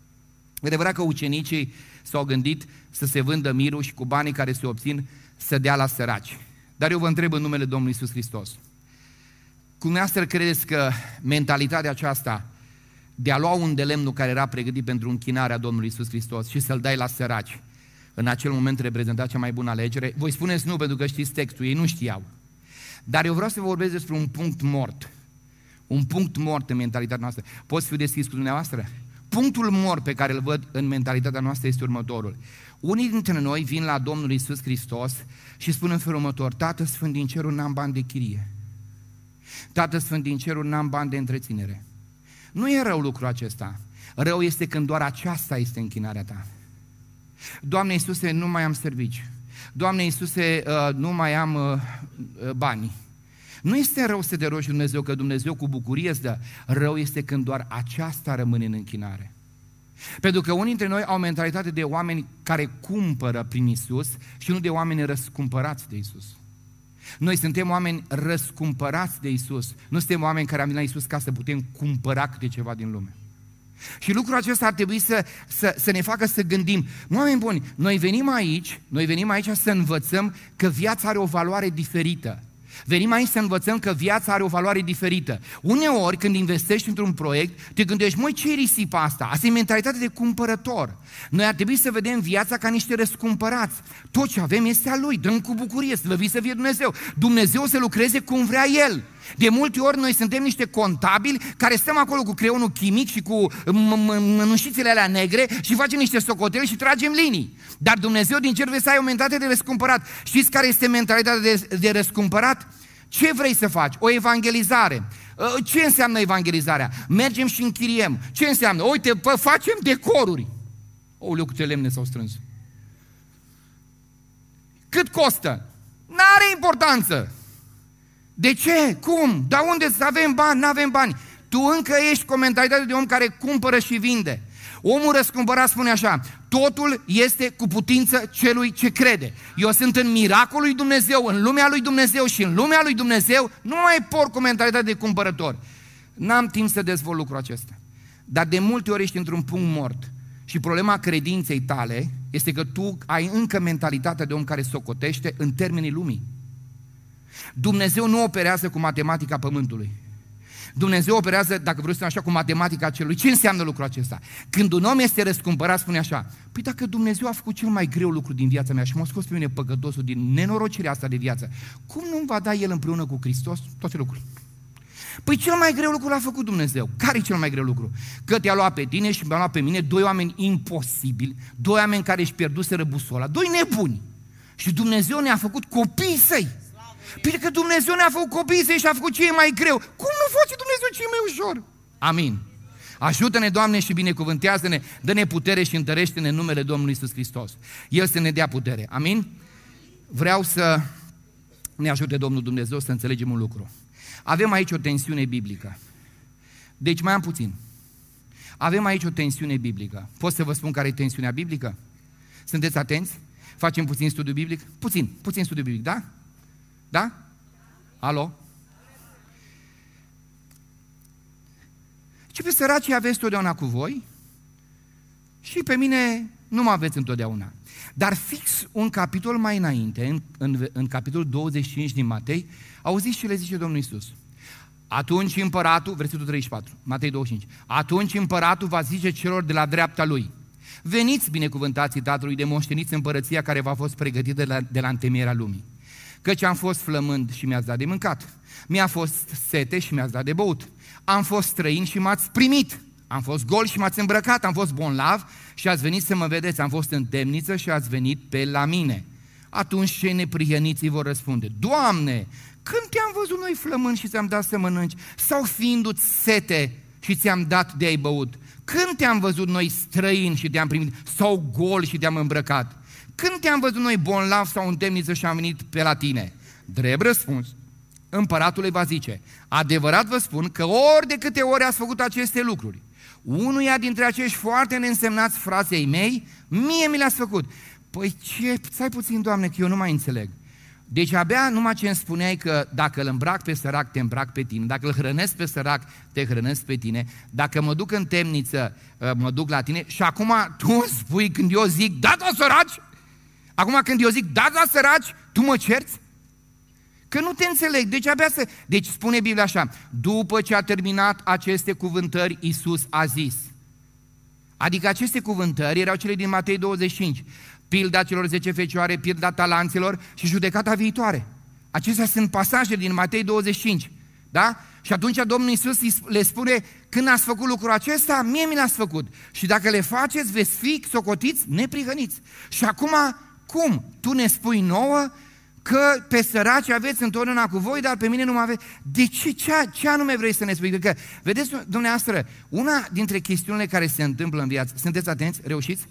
E adevărat că ucenicii s-au gândit să se vândă mirul și cu banii care se obțin să dea la săraci. Dar eu vă întreb în numele Domnului Iisus Hristos, cum dumneavoastră credeți că mentalitatea aceasta de a lua un de lemnul care era pregătit pentru închinarea Domnului Iisus Hristos și să-l dai la săraci, în acel moment reprezenta cea mai bună alegere? Voi spuneți nu, pentru că știți textul, ei nu știau. Dar eu vreau să vă vorbesc despre un punct mort. Un punct mort în mentalitatea noastră. Poți fi deschis cu dumneavoastră? Punctul mort pe care îl văd în mentalitatea noastră este următorul. Unii dintre noi vin la Domnul Iisus Hristos și spun în felul următor, Tată Sfânt din cerul, n-am bani de chirie. Tată Sfânt din cerul, n-am bani de întreținere. Nu e rău lucrul acesta. Rău este când doar aceasta este închinarea ta. Doamne Iisuse, nu mai am servici. Doamne Iisuse, nu mai am bani. Nu este rău să te rogi Dumnezeu, că Dumnezeu cu bucurie îți dă. Rău este când doar aceasta rămâne în închinare. Pentru că unii dintre noi au mentalitate de oameni care cumpără prin Iisus și nu de oameni răscumpărați de Iisus. Noi suntem oameni răscumpărați de Iisus. Nu suntem oameni care am venit la Iisus ca să putem cumpăra câte ceva din lume. Și lucrul acesta ar trebui să, să, să ne facă să gândim, oameni buni, noi venim aici, noi venim aici să învățăm că viața are o valoare diferită. Venim aici să învățăm că viața are o valoare diferită. Uneori, când investești într-un proiect, te gândești, măi, ce-i risipa asta? Asta e mentalitatea de cumpărător. Noi ar trebui să vedem viața ca niște răscumpărați. Tot ce avem este a Lui, dăm cu bucurie, slăvit să fie Dumnezeu. Dumnezeu să lucreze cum vrea El. De multe ori noi suntem niște contabili care stăm acolo cu creionul chimic și cu mânușițele alea negre și facem niște socoteli și tragem linii. Dar Dumnezeu din cer vrea să ai o mentalitate de răscumpărat. Știți care este mentalitatea de, de răscumpărat? Ce vrei să faci? O evangelizare. Ce înseamnă evangelizarea? Mergem și închiriem. Ce înseamnă? Uite, pă, facem decoruri. Ouleu, câte lemne s-au strâns. Cât costă? N-are importanță. De ce? Cum? Dar unde să avem bani? N-avem bani. Tu încă ești cu mentalitatea de om care cumpără și vinde. Omul răscumpărat spune așa, totul este cu putință celui ce crede. Eu sunt în miracolul lui Dumnezeu, în lumea lui Dumnezeu și în lumea lui Dumnezeu nu mai por cu mentalitatea de cumpărător. N-am timp să dezvolt lucrul acesta. Dar de multe ori ești într-un punct mort și problema credinței tale este că tu ai încă mentalitatea de om care socotește în termenii lumii. Dumnezeu nu operează cu matematica pământului. Dumnezeu operează, dacă vreau să spun așa, cu matematica celui. Ce înseamnă lucrul acesta? Când un om este răscumpărat, spune așa, păi dacă Dumnezeu a făcut cel mai greu lucru din viața mea și m-a scos pe mine păcătosul din nenorocirea asta de viață, cum nu-mi va da El împreună cu Hristos toate lucrurile? Păi cel mai greu lucru l-a făcut Dumnezeu. Care e cel mai greu lucru? Că te-a luat pe tine și mi-a luat pe mine, doi oameni imposibili, doi oameni care își pierduseră busola, doi nebuni. Și Dumnezeu ne-a făcut copiii săi. Pentru că Dumnezeu ne-a făcut copiii săi și a făcut ce e mai greu. Cum nu face Dumnezeu ce e mai ușor? Amin. Ajută-ne, Doamne, și binecuvântează-ne, dă-ne putere și întărește-ne în numele Domnului Iisus Hristos. El să ne dea putere. Amin? Vreau să ne ajute Domnul Dumnezeu să înțelegem un lucru. Avem aici o tensiune biblică. Deci mai am puțin. Avem aici o tensiune biblică. Pot să vă spun care e tensiunea biblică? Sunteți atenți? Facem puțin studiu biblic? Puțin, puțin studiu biblic, da? Da? Alo? Și pe săracii aveți totdeauna cu voi și pe mine nu mă aveți întotdeauna. Dar fix un capitol mai înainte, în, în, în capitolul douăzeci și cinci din Matei, auziți ce le zice Domnul Iisus. Atunci împăratul, versetul treizeci și patru, Matei douăzeci și cinci, atunci împăratul va zice celor de la dreapta lui, veniți binecuvântații Tatălui de moșteniți împărăția care v-a fost pregătită de la, de la întemeierea lumii. Căci am fost flămând și mi-ați dat de mâncat, mi-a fost sete și mi-ați dat de băut, am fost străin și m-ați primit, am fost gol și m-ați îmbrăcat, am fost bolnav și ați venit să mă vedeți, am fost în temniță și ați venit pe la mine. Atunci cei neprihăniții vor răspunde, Doamne, când te-am văzut noi flămând și ți-am dat să mănânci, sau fiindu-ți sete și ți-am dat de ai băut? Când te-am văzut noi străini și te-am primit, sau gol și te-am îmbrăcat? Când te-am văzut noi bolnav sau în temniță și am venit pe la tine? Drept răspuns, împăratul îi va zice, adevărat vă spun că ori de câte ori ați făcut aceste lucruri, unuia dintre acești foarte neînsemnați frații mei, mie mi le-ați făcut. Păi ce, stai puțin, Doamne, că eu nu mai înțeleg. Deci abia numai ce îmi spuneai că dacă îl îmbrac pe sărac, te îmbrac pe tine, dacă îl hrănesc pe sărac, te hrănesc pe tine, dacă mă duc în temniță, mă duc la tine și acum tu îmi spui când eu zic, dați la săraci, acum când eu zic, dați la săraci, tu mă cerți? Că nu te înțeleg, deci abia să... Deci spune Biblia așa, după ce a terminat aceste cuvântări, Iisus a zis. Adică aceste cuvântări erau cele din Matei douăzeci și cinci, pilda celor zece fecioare, pilda talanților și judecata viitoare. Acestea sunt pasaje din Matei douăzeci și cinci, da? Și atunci Domnul Iisus le spune, când ați făcut lucrul acesta, mie mi l-ați făcut. Și dacă le faceți, veți fi socotiți neprihăniți. Și acum, cum? Tu ne spui nouă că pe săraci aveți întotdeauna cu voi, dar pe mine nu mă aveți. De ce? Ce, ce anume vrei să ne spui? Că, vedeți, dumneavoastră, una dintre chestiunile care se întâmplă în viață, sunteți atenți, reușiți?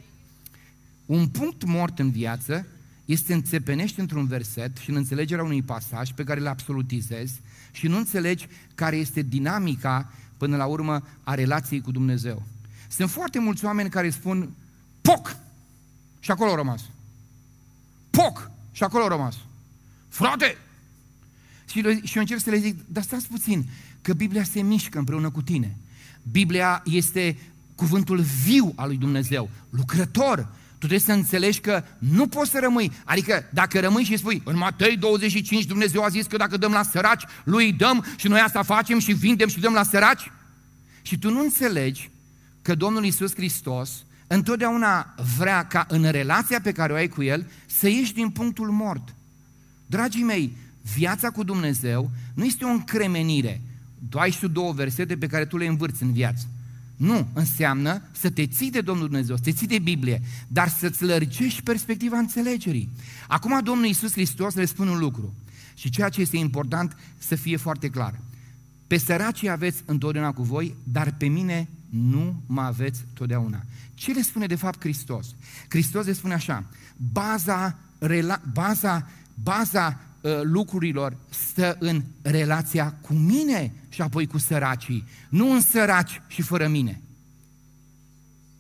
Un punct mort în viață este înțepenești într-un verset și în înțelegerea unui pasaj pe care îl absolutizezi și nu înțelegi care este dinamica până la urmă a relației cu Dumnezeu. Sunt foarte mulți oameni care spun poc! Și acolo au rămas. Poc! Și acolo au rămas. Frate! Și, și eu încerc să le zic, dar stați puțin, că Biblia se mișcă împreună cu tine. Biblia este cuvântul viu al lui Dumnezeu, lucrător. Tu trebuie să înțelegi că nu poți să rămâi. Adică dacă rămâi și spui, în Matei douăzeci și cinci Dumnezeu a zis că dacă dăm la săraci, lui îi dăm și noi asta facem și vindem și dăm la săraci. Și tu nu înțelegi că Domnul Iisus Hristos întotdeauna vrea ca în relația pe care o ai cu El să ieși din punctul mort. Dragii mei, viața cu Dumnezeu nu este o încremenire. Tu ai și tu două versete pe care tu le învârți în viață. Nu, înseamnă să te ții de Domnul Dumnezeu, să te ții de Biblie, dar să-ți lărgești perspectiva înțelegerii. Acum Domnul Iisus Hristos le spune un lucru și ceea ce este important să fie foarte clar. Pe săracii aveți întotdeauna cu voi, dar pe mine nu mă aveți totdeauna. Ce le spune de fapt Hristos? Hristos le spune așa, baza, rela, baza, baza uh, lucrurilor stă în relația cu mine și apoi cu săracii, nu în săraci și fără mine.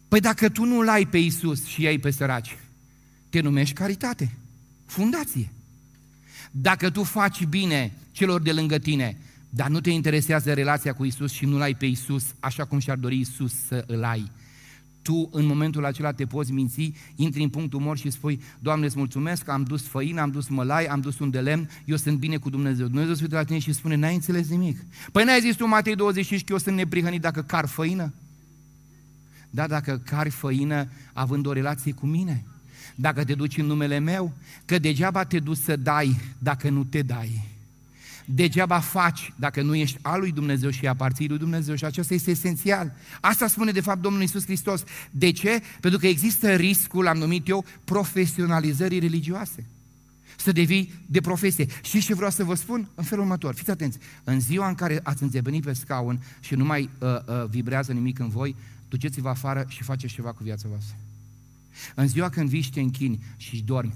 Păi dacă tu nu-L ai pe Iisus și ai pe săraci, te numești caritate, fundație. Dacă tu faci bine celor de lângă tine, dar nu te interesează relația cu Iisus și nu-L ai pe Iisus așa cum și-ar dori Iisus să îl ai, tu în momentul acela te poți minți, intri în punctul mort și spui: Doamne, îți mulțumesc că am dus făină, am dus mălai, am dus un de lemn, eu sunt bine cu Dumnezeu. Dumnezeu se uită la tine și spune: n-ai înțeles nimic. Păi n-ai zis tu Matei douăzeci și cinci că eu sunt neprihănit dacă car făină? Da, dacă cari făină având o relație cu mine, dacă te duci în numele meu, că degeaba te duci să dai dacă nu te dai. Degeaba faci dacă nu ești al lui Dumnezeu și aparții lui Dumnezeu, și acesta este esențial. Asta spune de fapt Domnul Iisus Hristos. De ce? Pentru că există riscul, am numit eu, profesionalizării religioase. Să devii de profesie. Și ce vreau să vă spun? În felul următor, fiți atenți, în ziua în care ați înțepenit pe scaun și nu mai uh, uh, vibrează nimic în voi, duceți-vă afară și faceți ceva cu viața voastră. În ziua când vii și te închini și dormi,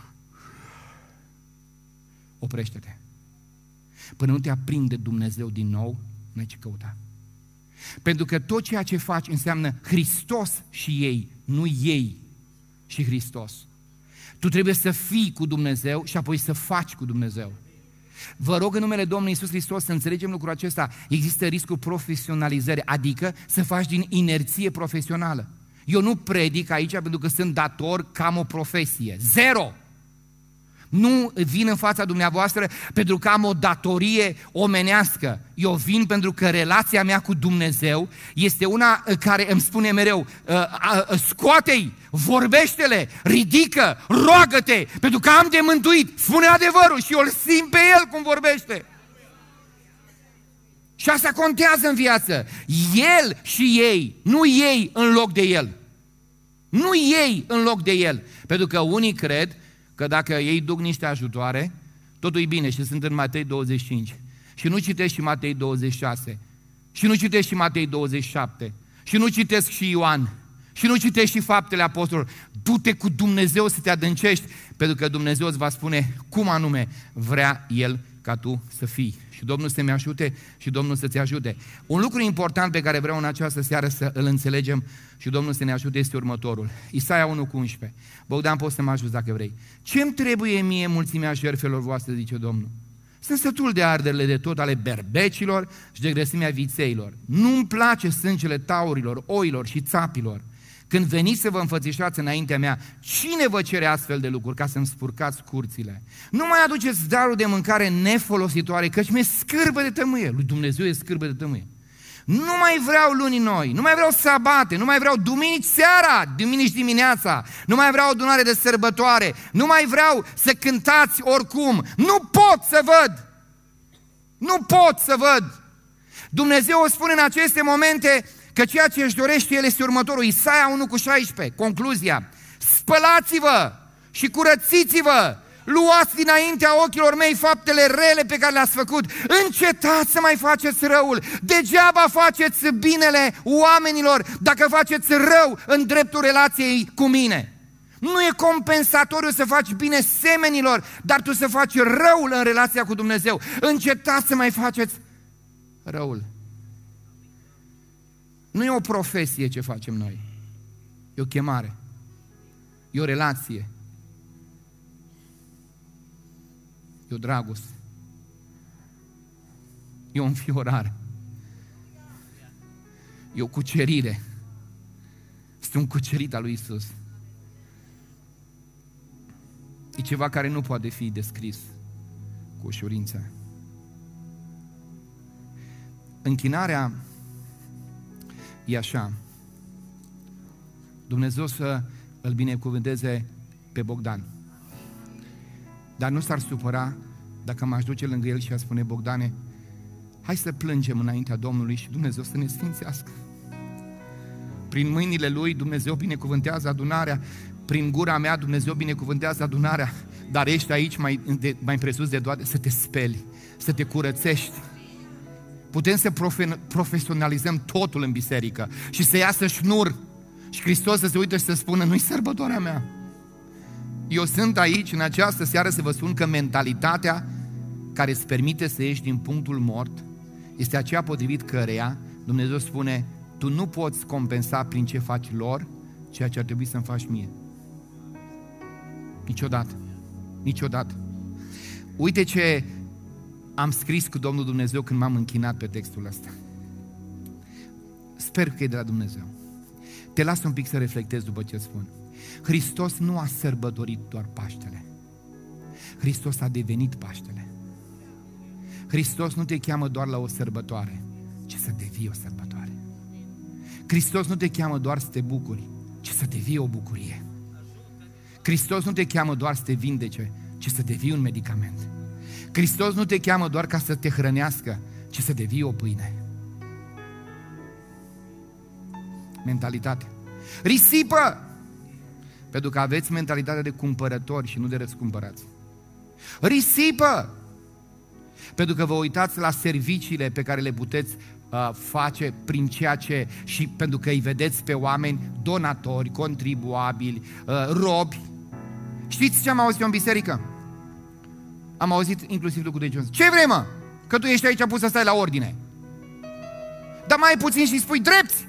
oprește-te. Până nu te aprinde Dumnezeu din nou, n-ai ce căuta. Pentru că tot ceea ce faci înseamnă Hristos și ei, nu ei și Hristos. Tu trebuie să fii cu Dumnezeu și apoi să faci cu Dumnezeu. Vă rog în numele Domnului Iisus Hristos să înțelegem lucrul acesta. Există riscul profesionalizării, adică să faci din inerție profesională. Eu nu predic aici pentru că sunt dator că am o profesie. Zero! Nu vin în fața dumneavoastră pentru că am o datorie omenească. Eu vin pentru că relația mea cu Dumnezeu este una care îmi spune mereu: scoate-i, vorbește-le, ridică, roagă-te, pentru că am de mântuit, spune adevărul și eu îl simt pe el cum vorbește. Și asta contează în viață. El și ei, nu ei în loc de el. Nu ei în loc de el. Pentru că unii cred că dacă ei duc niște ajutoare, totul e bine și sunt în Matei douăzeci și cinci. Și nu citești și Matei douăzeci și șase. Și nu citești și Matei douăzeci și șapte. Și nu citesc și Ioan. Și nu citești și Faptele Apostolilor. Du-te cu Dumnezeu să te adâncești, pentru că Dumnezeu îți va spune cum anume vrea El ca tu să fii. Și Domnul să-mi ajute și Domnul să-ți ajute. Un lucru important pe care vreau în această seară să îl înțelegem și Domnul să ne ajute este următorul. Isaia unu cu unsprezece. Bogdan, poți să mă ajuți dacă vrei. Ce-mi trebuie mie mulțimea jertfelor voastre, zice Domnul? Sunt sătul de arderile de tot ale berbecilor și de grăsimea vițeilor. Nu-mi place sângele taurilor, oilor și țapilor. Când veniți să vă înfățișați înaintea mea, cine vă cere astfel de lucruri ca să-mi spurcați curțile? Nu mai aduceți darul de mâncare nefolositoare, căci mi-e scârbă de tămâie. Lui Dumnezeu e scârbă de tămâie. Nu mai vreau luni noi, nu mai vreau sabate, nu mai vreau duminici seara, duminici dimineața, nu mai vreau adunare de sărbătoare, nu mai vreau să cântați oricum. Nu pot să văd! Nu pot să văd! Dumnezeu o spune în aceste momente că ceea ce își dorește El este următorul. Isaia unu cu șaisprezece, concluzia: spălați-vă și curățiți-vă, luați dinaintea ochilor mei faptele rele pe care le-ați făcut, încetați să mai faceți răul, degeaba faceți binele oamenilor dacă faceți rău în dreptul relației cu mine. Nu e compensatoriu să faci bine semenilor, dar tu să faci răul în relația cu Dumnezeu. Încetați să mai faceți răul. Nu e o profesie ce facem noi, e o chemare, e o relație, e o dragoste, e o înfiorare, e o cucerire, este un cucerit al lui Iisus. E ceva care nu poate fi descris cu ușurință. Închinarea e așa: Dumnezeu să îl binecuvânteze pe Bogdan, dar nu s-ar supăra dacă m-aș duce lângă el și a spune: Bogdane, hai să plângem înaintea Domnului și Dumnezeu să ne sfințească. Prin mâinile Lui Dumnezeu binecuvântează adunarea, prin gura mea Dumnezeu binecuvântează adunarea, dar ești aici mai, de, mai presus de toate să te speli, să te curățești. Putem să profe- profesionalizăm totul în biserică și să iasă șnur și Hristos să se uite și să spună: nu-i sărbătoarea mea. Eu sunt aici în această seară să vă spun că mentalitatea care îți permite să ieși din punctul mort este aceea potrivit căreia Dumnezeu spune: tu nu poți compensa prin ce faci lor ceea ce ar trebui să-mi faci mie. Niciodată. Niciodată. Uite ce am scris cu Domnul Dumnezeu când m-am închinat pe textul ăsta. Sper că e de la Dumnezeu. Te las un pic să reflectezi după ce spun. Hristos nu a sărbătorit doar Paștele. Hristos a devenit Paștele. Hristos nu te cheamă doar la o sărbătoare, ci să devii o sărbătoare. Hristos nu te cheamă doar să te bucuri, ci să devii o bucurie. Hristos nu te cheamă doar să te vindece, ci să devii un medicament. Hristos nu te cheamă doar ca să te hrănească, ci să devii o pâine. Mentalitate. Risipă! Pentru că aveți mentalitatea de cumpărători și nu de răscumpărați. Risipă! Pentru că vă uitați la serviciile pe care le puteți uh, face prin ceea ce, și pentru că îi vedeți pe oameni donatori, contribuabili, uh, robi. Știți ce am auzit eu în biserică? Am auzit inclusiv lucruri de genul. Ce vrei, mă? Că tu ești aici pus să stai la ordine. Dar mai puțin și spui drepți.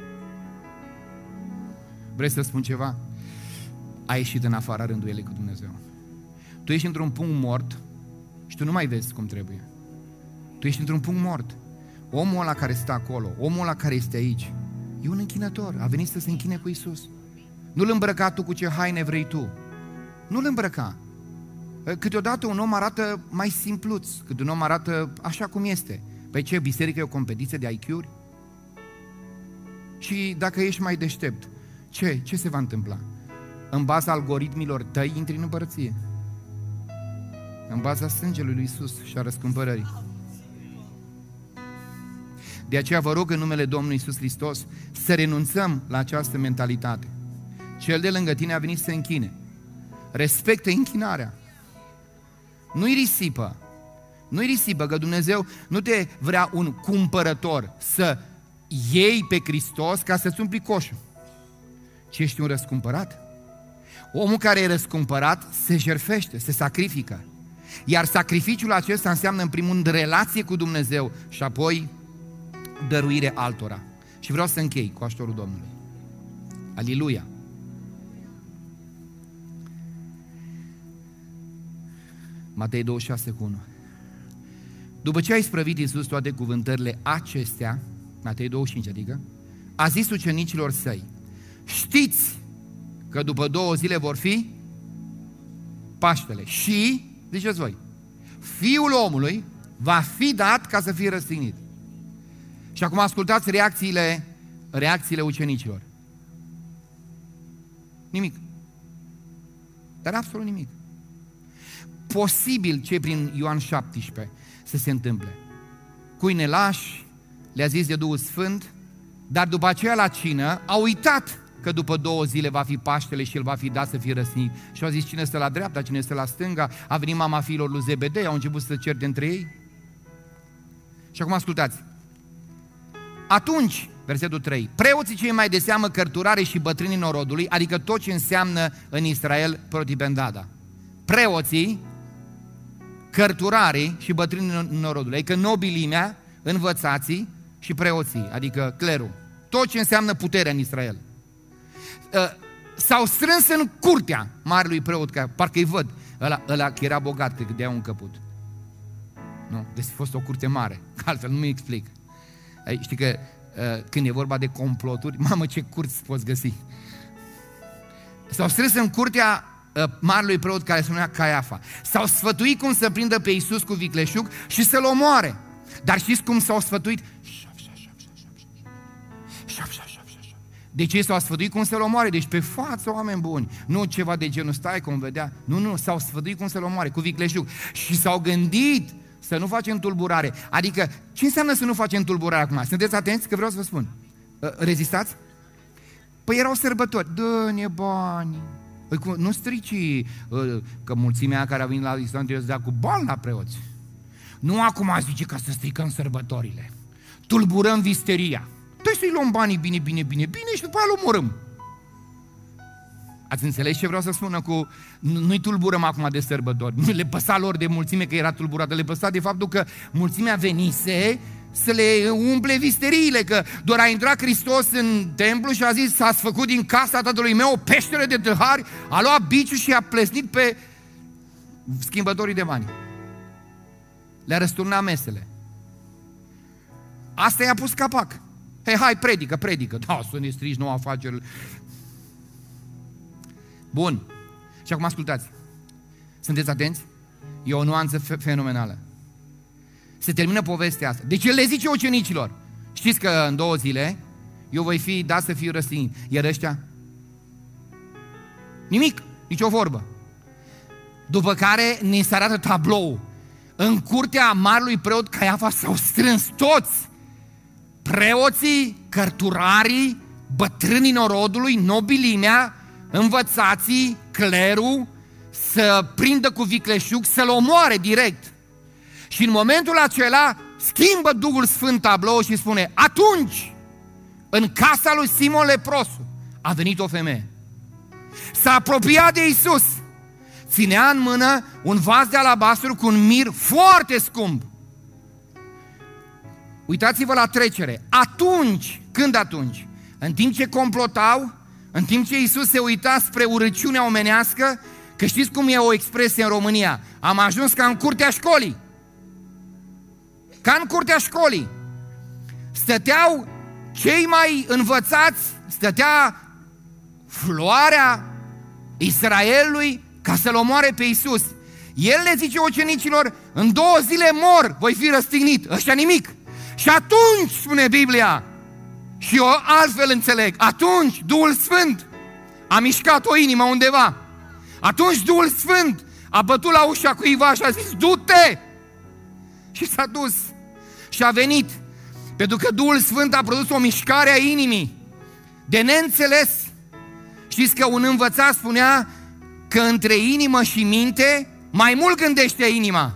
Vrei să spun ceva? Ai ieșit în afara rânduielii cu Dumnezeu. Tu ești într-un punct mort și tu nu mai vezi cum trebuie. Tu ești într-un punct mort. Omul ăla care stă acolo, omul ăla care este aici, e un închinător, a venit să se închine cu Iisus. Nu-l îmbrăca tu cu ce haine vrei tu. Nu-l îmbrăca. Câteodată un om arată mai simpluț, câte un om arată așa cum este. Păi ce, biserica e o competiție de I Q-uri? Și dacă ești mai deștept, ce? Ce se va întâmpla? În baza algoritmilor tăi intri în împărăție. În baza sângelui lui Iisus și a răscumpărării. De aceea vă rog în numele Domnului Iisus Hristos să renunțăm la această mentalitate. Cel de lângă tine a venit să se închine. Respectă închinarea. Nu-i risipă. Nu-i risipă, că Dumnezeu nu te vrea un cumpărător să iei pe Hristos ca să-ți umpli coșul, ci ești un răscumpărat. Omul care e răscumpărat se jertfește, se sacrifică. Iar sacrificiul acesta înseamnă în primul rând relație cu Dumnezeu și apoi dăruire altora. Și vreau să închei cu ajutorul Domnului. Aliluia! Matei douăzeci și șase cu unu. După ce a isprăvit Iisus toate cuvântările acestea, Matei douăzeci și cinci adică, a zis ucenicilor săi: știți că după două zile vor fi Paștele și, ziceți voi, Fiul omului va fi dat ca să fie răstignit. Și acum ascultați reacțiile, reacțiile ucenicilor. Nimic. Dar absolut nimic. Posibil ce prin Ioan șaptesprezece să se întâmple. Cuine lași, le-a zis de Duhul Sfânt, dar după aceea la cină a uitat că după două zile va fi Paștele și el va fi dat să fie răstignit. Și au zis cine stă la dreapta, cine stă la stânga. A venit mama fiilor lui Zebedei, au început să certe între ei. Și acum ascultați. Atunci, versetul trei, preoții cei mai de seamă, cărturare și bătrânii norodului, adică tot ce înseamnă în Israel protipendada. Preoții, cărturarii și bătrânii norodului, adică nobilimea, învățații și preoții, adică clerul. Tot ce înseamnă putere în Israel. S-au strâns în curtea marelui preot, că parcă-i văd, ăla, ăla că era bogat, cred că de-aia un căput. Nu, deci a fost o curte mare, că altfel nu mi explic. Știi că când e vorba de comploturi, mamă ce curți poți găsi. S-au strâns în curtea marelui preot care se numea Caiafa. S-au sfătuit cum să prindă pe Iisus cu vicleșug și să-l omoare. Dar știți cum s-au sfătuit? De ce s-au sfătuit cum să-l omoare? Deci pe față, oameni buni. Nu ceva de genul, stai cum vedea. Nu, nu, s-au sfătuit cum să-l omoare, cu vicleșug. Și s-au gândit să nu facem tulburare. Adică, ce înseamnă să nu facem tulburare acum? Sunteți atenți că vreau să vă spun. Rezistați? Păi erau sărbători. Dă-ne bani. Păi nu strici că mulțimea care a venit la Iisus trebuie să dea cu bani la preoți. Nu acum zice ca să stricăm sărbătorile. Tulburăm visteria. Trebuie să-i luăm banii bine, bine, bine, bine și după aia îl omorâm. Ați înțeles ce vreau să spun cu... Nu-i tulburăm acum de sărbători. Nu le păsa lor de mulțime că era tulburată. Le păsa de faptul că mulțimea venise să le umple visteriile, că doar a intrat Hristos în templu și a zis, s-a făcut din casa tatălui meu o peșteră de tâlhari, a luat biciul și a plesnit pe schimbătorii de bani. Le-a răsturnat mesele. Asta i-a pus capac. Hei, hai, predică, predică. Da, să ne strici nouă afaceri. Bun. Și acum ascultați. Sunteți atenți? E o nuanță fenomenală. Se termină povestea asta. Deci el le zice ucenicilor, știți că în două zile eu voi fi dat să fiu răstignit. Iar ăștia? Nimic, nici o vorbă. După care ne se arată tablou. În curtea marelui preot Caiafa s-au strâns toți. Preoții, cărturarii, bătrânii norodului, nobilimea, învățații, clerul, să prindă cu vicleșug, să-l omoare direct. Și în momentul acela schimbă Duhul Sfânt tablou și spune, atunci, în casa lui Simon Leprosu, a venit o femeie. S-a apropiat de Iisus, ținea în mână un vas de alabastru cu un mir foarte scump. Uitați-vă la trecere. Atunci, când atunci? În timp ce complotau, în timp ce Iisus se uita spre urăciunea omenească, că știți cum e o expresie în România, am ajuns ca în curtea școlii. Ca în curtea școlii. Stăteau cei mai învățați, stătea floarea Israelului ca să-L omoare pe Iisus. El le zice ucenicilor, în două zile mor, voi fi răstignit, ăștia nimic. Și atunci, spune Biblia, și eu altfel înțeleg, atunci Duhul Sfânt a mișcat o inimă undeva. Atunci Duhul Sfânt a bătut la ușa cuiva și a zis, du-te! Și s-a dus și a venit. Pentru că Duhul Sfânt a produs o mișcare a inimii de neînțeles. Știți că un învățat spunea că între inimă și minte mai mult gândește inima.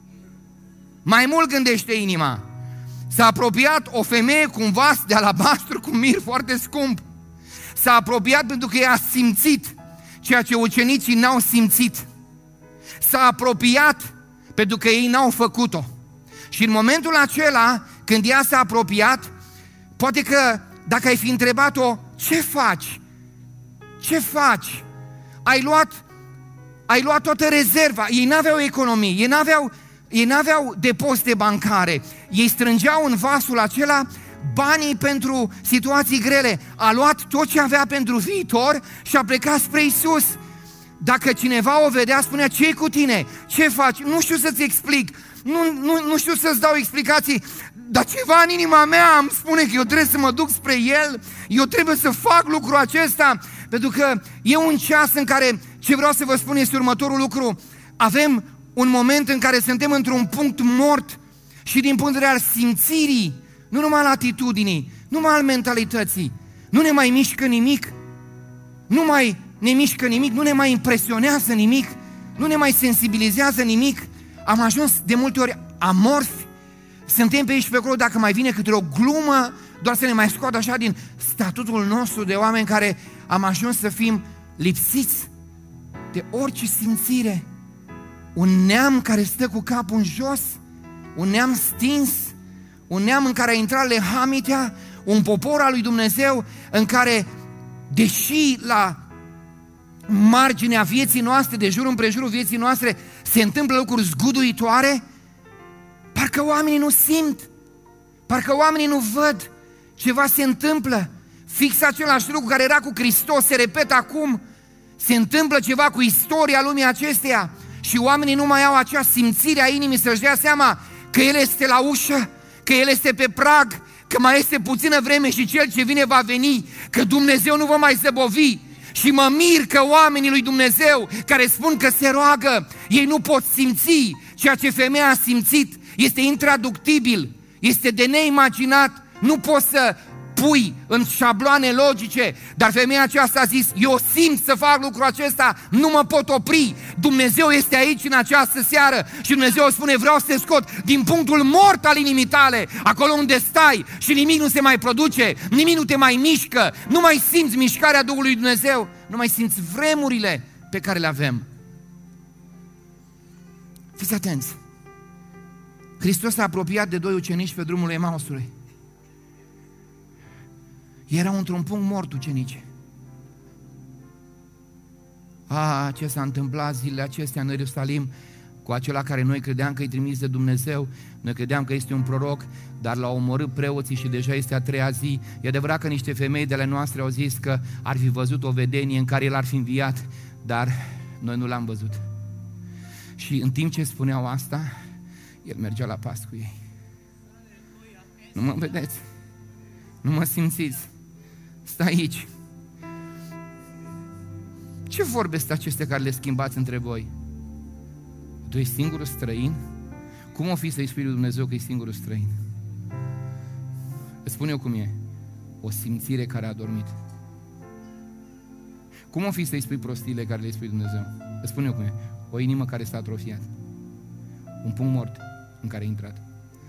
Mai mult gândește inima. S-a apropiat o femeie cu un vas de alabastru cu mir foarte scump. S-a apropiat pentru că ea a simțit ceea ce ucenicii n-au simțit. S-a apropiat pentru că ei n-au făcut-o. Și în momentul acela, când ea s-a apropiat, poate că dacă ai fi întrebat-o, ce faci? Ce faci? Ai luat, ai luat toată rezerva. Ei n-aveau economie, ei n-aveau, ei n-aveau depozite bancare. Ei strângeau în vasul acela banii pentru situații grele. A luat tot ce avea pentru viitor și a plecat spre Iisus. Dacă cineva o vedea, spunea, ce-i cu tine? Ce faci? Nu știu să-ți explic. Nu, nu, nu știu să-ți dau explicații, dar ceva în inima mea îmi spune că eu trebuie să mă duc spre El, eu trebuie să fac lucrul acesta, pentru că e un ceas în care, ce vreau să vă spun este următorul lucru, avem un moment în care suntem într-un punct mort și din punct de vedere al simțirii, nu numai al atitudinii, nu numai al mentalității, nu ne mai mișcă nimic, nu mai ne mișcă nimic, nu ne mai impresionează nimic, nu ne mai sensibilizează nimic. Am ajuns de multe ori amorfi, suntem pe aici și pe acolo, dacă mai vine câte o glumă, doar să ne mai scoată așa din statutul nostru de oameni care am ajuns să fim lipsiți de orice simțire. Un neam care stă cu capul în jos, un neam stins, un neam în care a intrat lehamitea, un popor al lui Dumnezeu în care, deși la marginea vieții noastre, de jur împrejurul vieții noastre, se întâmplă lucruri zguduitoare, parcă oamenii nu simt, parcă oamenii nu văd, ceva se întâmplă. Fix același lucru care era cu Hristos se repetă acum, se întâmplă ceva cu istoria lumii acesteia și oamenii nu mai au acea simțire a inimii să-și dea seama că El este la ușă, că El este pe prag, că mai este puțină vreme și Cel ce vine va veni, că Dumnezeu nu va mai zăbovi. Și mă mir că oamenii lui Dumnezeu care spun că se roagă, ei nu pot simți ceea ce femeia a simțit, este intraductibil, este de neimaginat, nu poți să pui în șabloane logice, dar femeia aceasta a zis, eu simt să fac lucrul acesta, nu mă pot opri, Dumnezeu este aici în această seară și Dumnezeu spune, vreau să te scot din punctul mort al inimii tale, acolo unde stai și nimic nu se mai produce, nimic nu te mai mișcă, nu mai simți mișcarea Duhului Dumnezeu, nu mai simți vremurile pe care le avem. Fiți atenți! Hristos s-a apropiat de doi ucenici pe drumul Emausului. Erau într-un punct mort ucenicii. A, ce s-a întâmplat zilele acestea în Ierusalim cu acela care noi credeam că îi trimis de Dumnezeu, noi credeam că este un proroc, dar l-au omorât preoții și deja este a treia zi. E adevărat că niște femei de ale noastre au zis că ar fi văzut o vedenie în care el ar fi înviat, dar noi nu l-am văzut. Și în timp ce spuneau asta, el mergea la pas cu ei. Nu mă vedeți? Nu mă simțiți? Stai aici. Ce vorbe sunt acestea care le schimbați între voi? Tu ești singurul străin? Cum o fi să-i spui lui Dumnezeu că e singurul străin? Îți spun eu cum e. O simțire care a dormit. Cum o fi să-i spui prostiile care le spui Dumnezeu? Îți spun eu cum e. O inimă care s-a atrofiat. Un punct mort în care a intrat.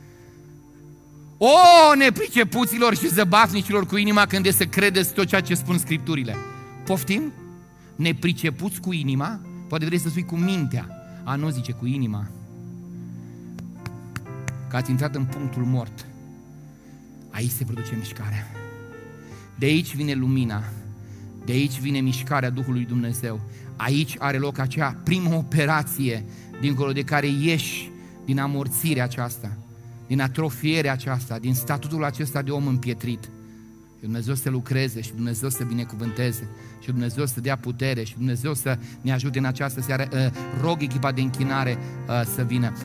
O, nepricepuților și zăbafnicilor cu inima când e să credeți tot ceea ce spun Scripturile. Poftim? Nepricepuți cu inima? Poate vrei să spui cu mintea. A, nu zice cu inima. Că ați intrat în punctul mort. Aici se produce mișcarea. De aici vine lumina. De aici vine mișcarea Duhului Dumnezeu. Aici are loc acea primă operație dincolo de care ieși din amorțirea aceasta, din atrofierea aceasta, din statutul acesta de om împietrit. Și Dumnezeu să lucreze și Dumnezeu să binecuvânteze și Dumnezeu să dea putere și Dumnezeu să ne ajute în această seară. Rog echipa de închinare să vină.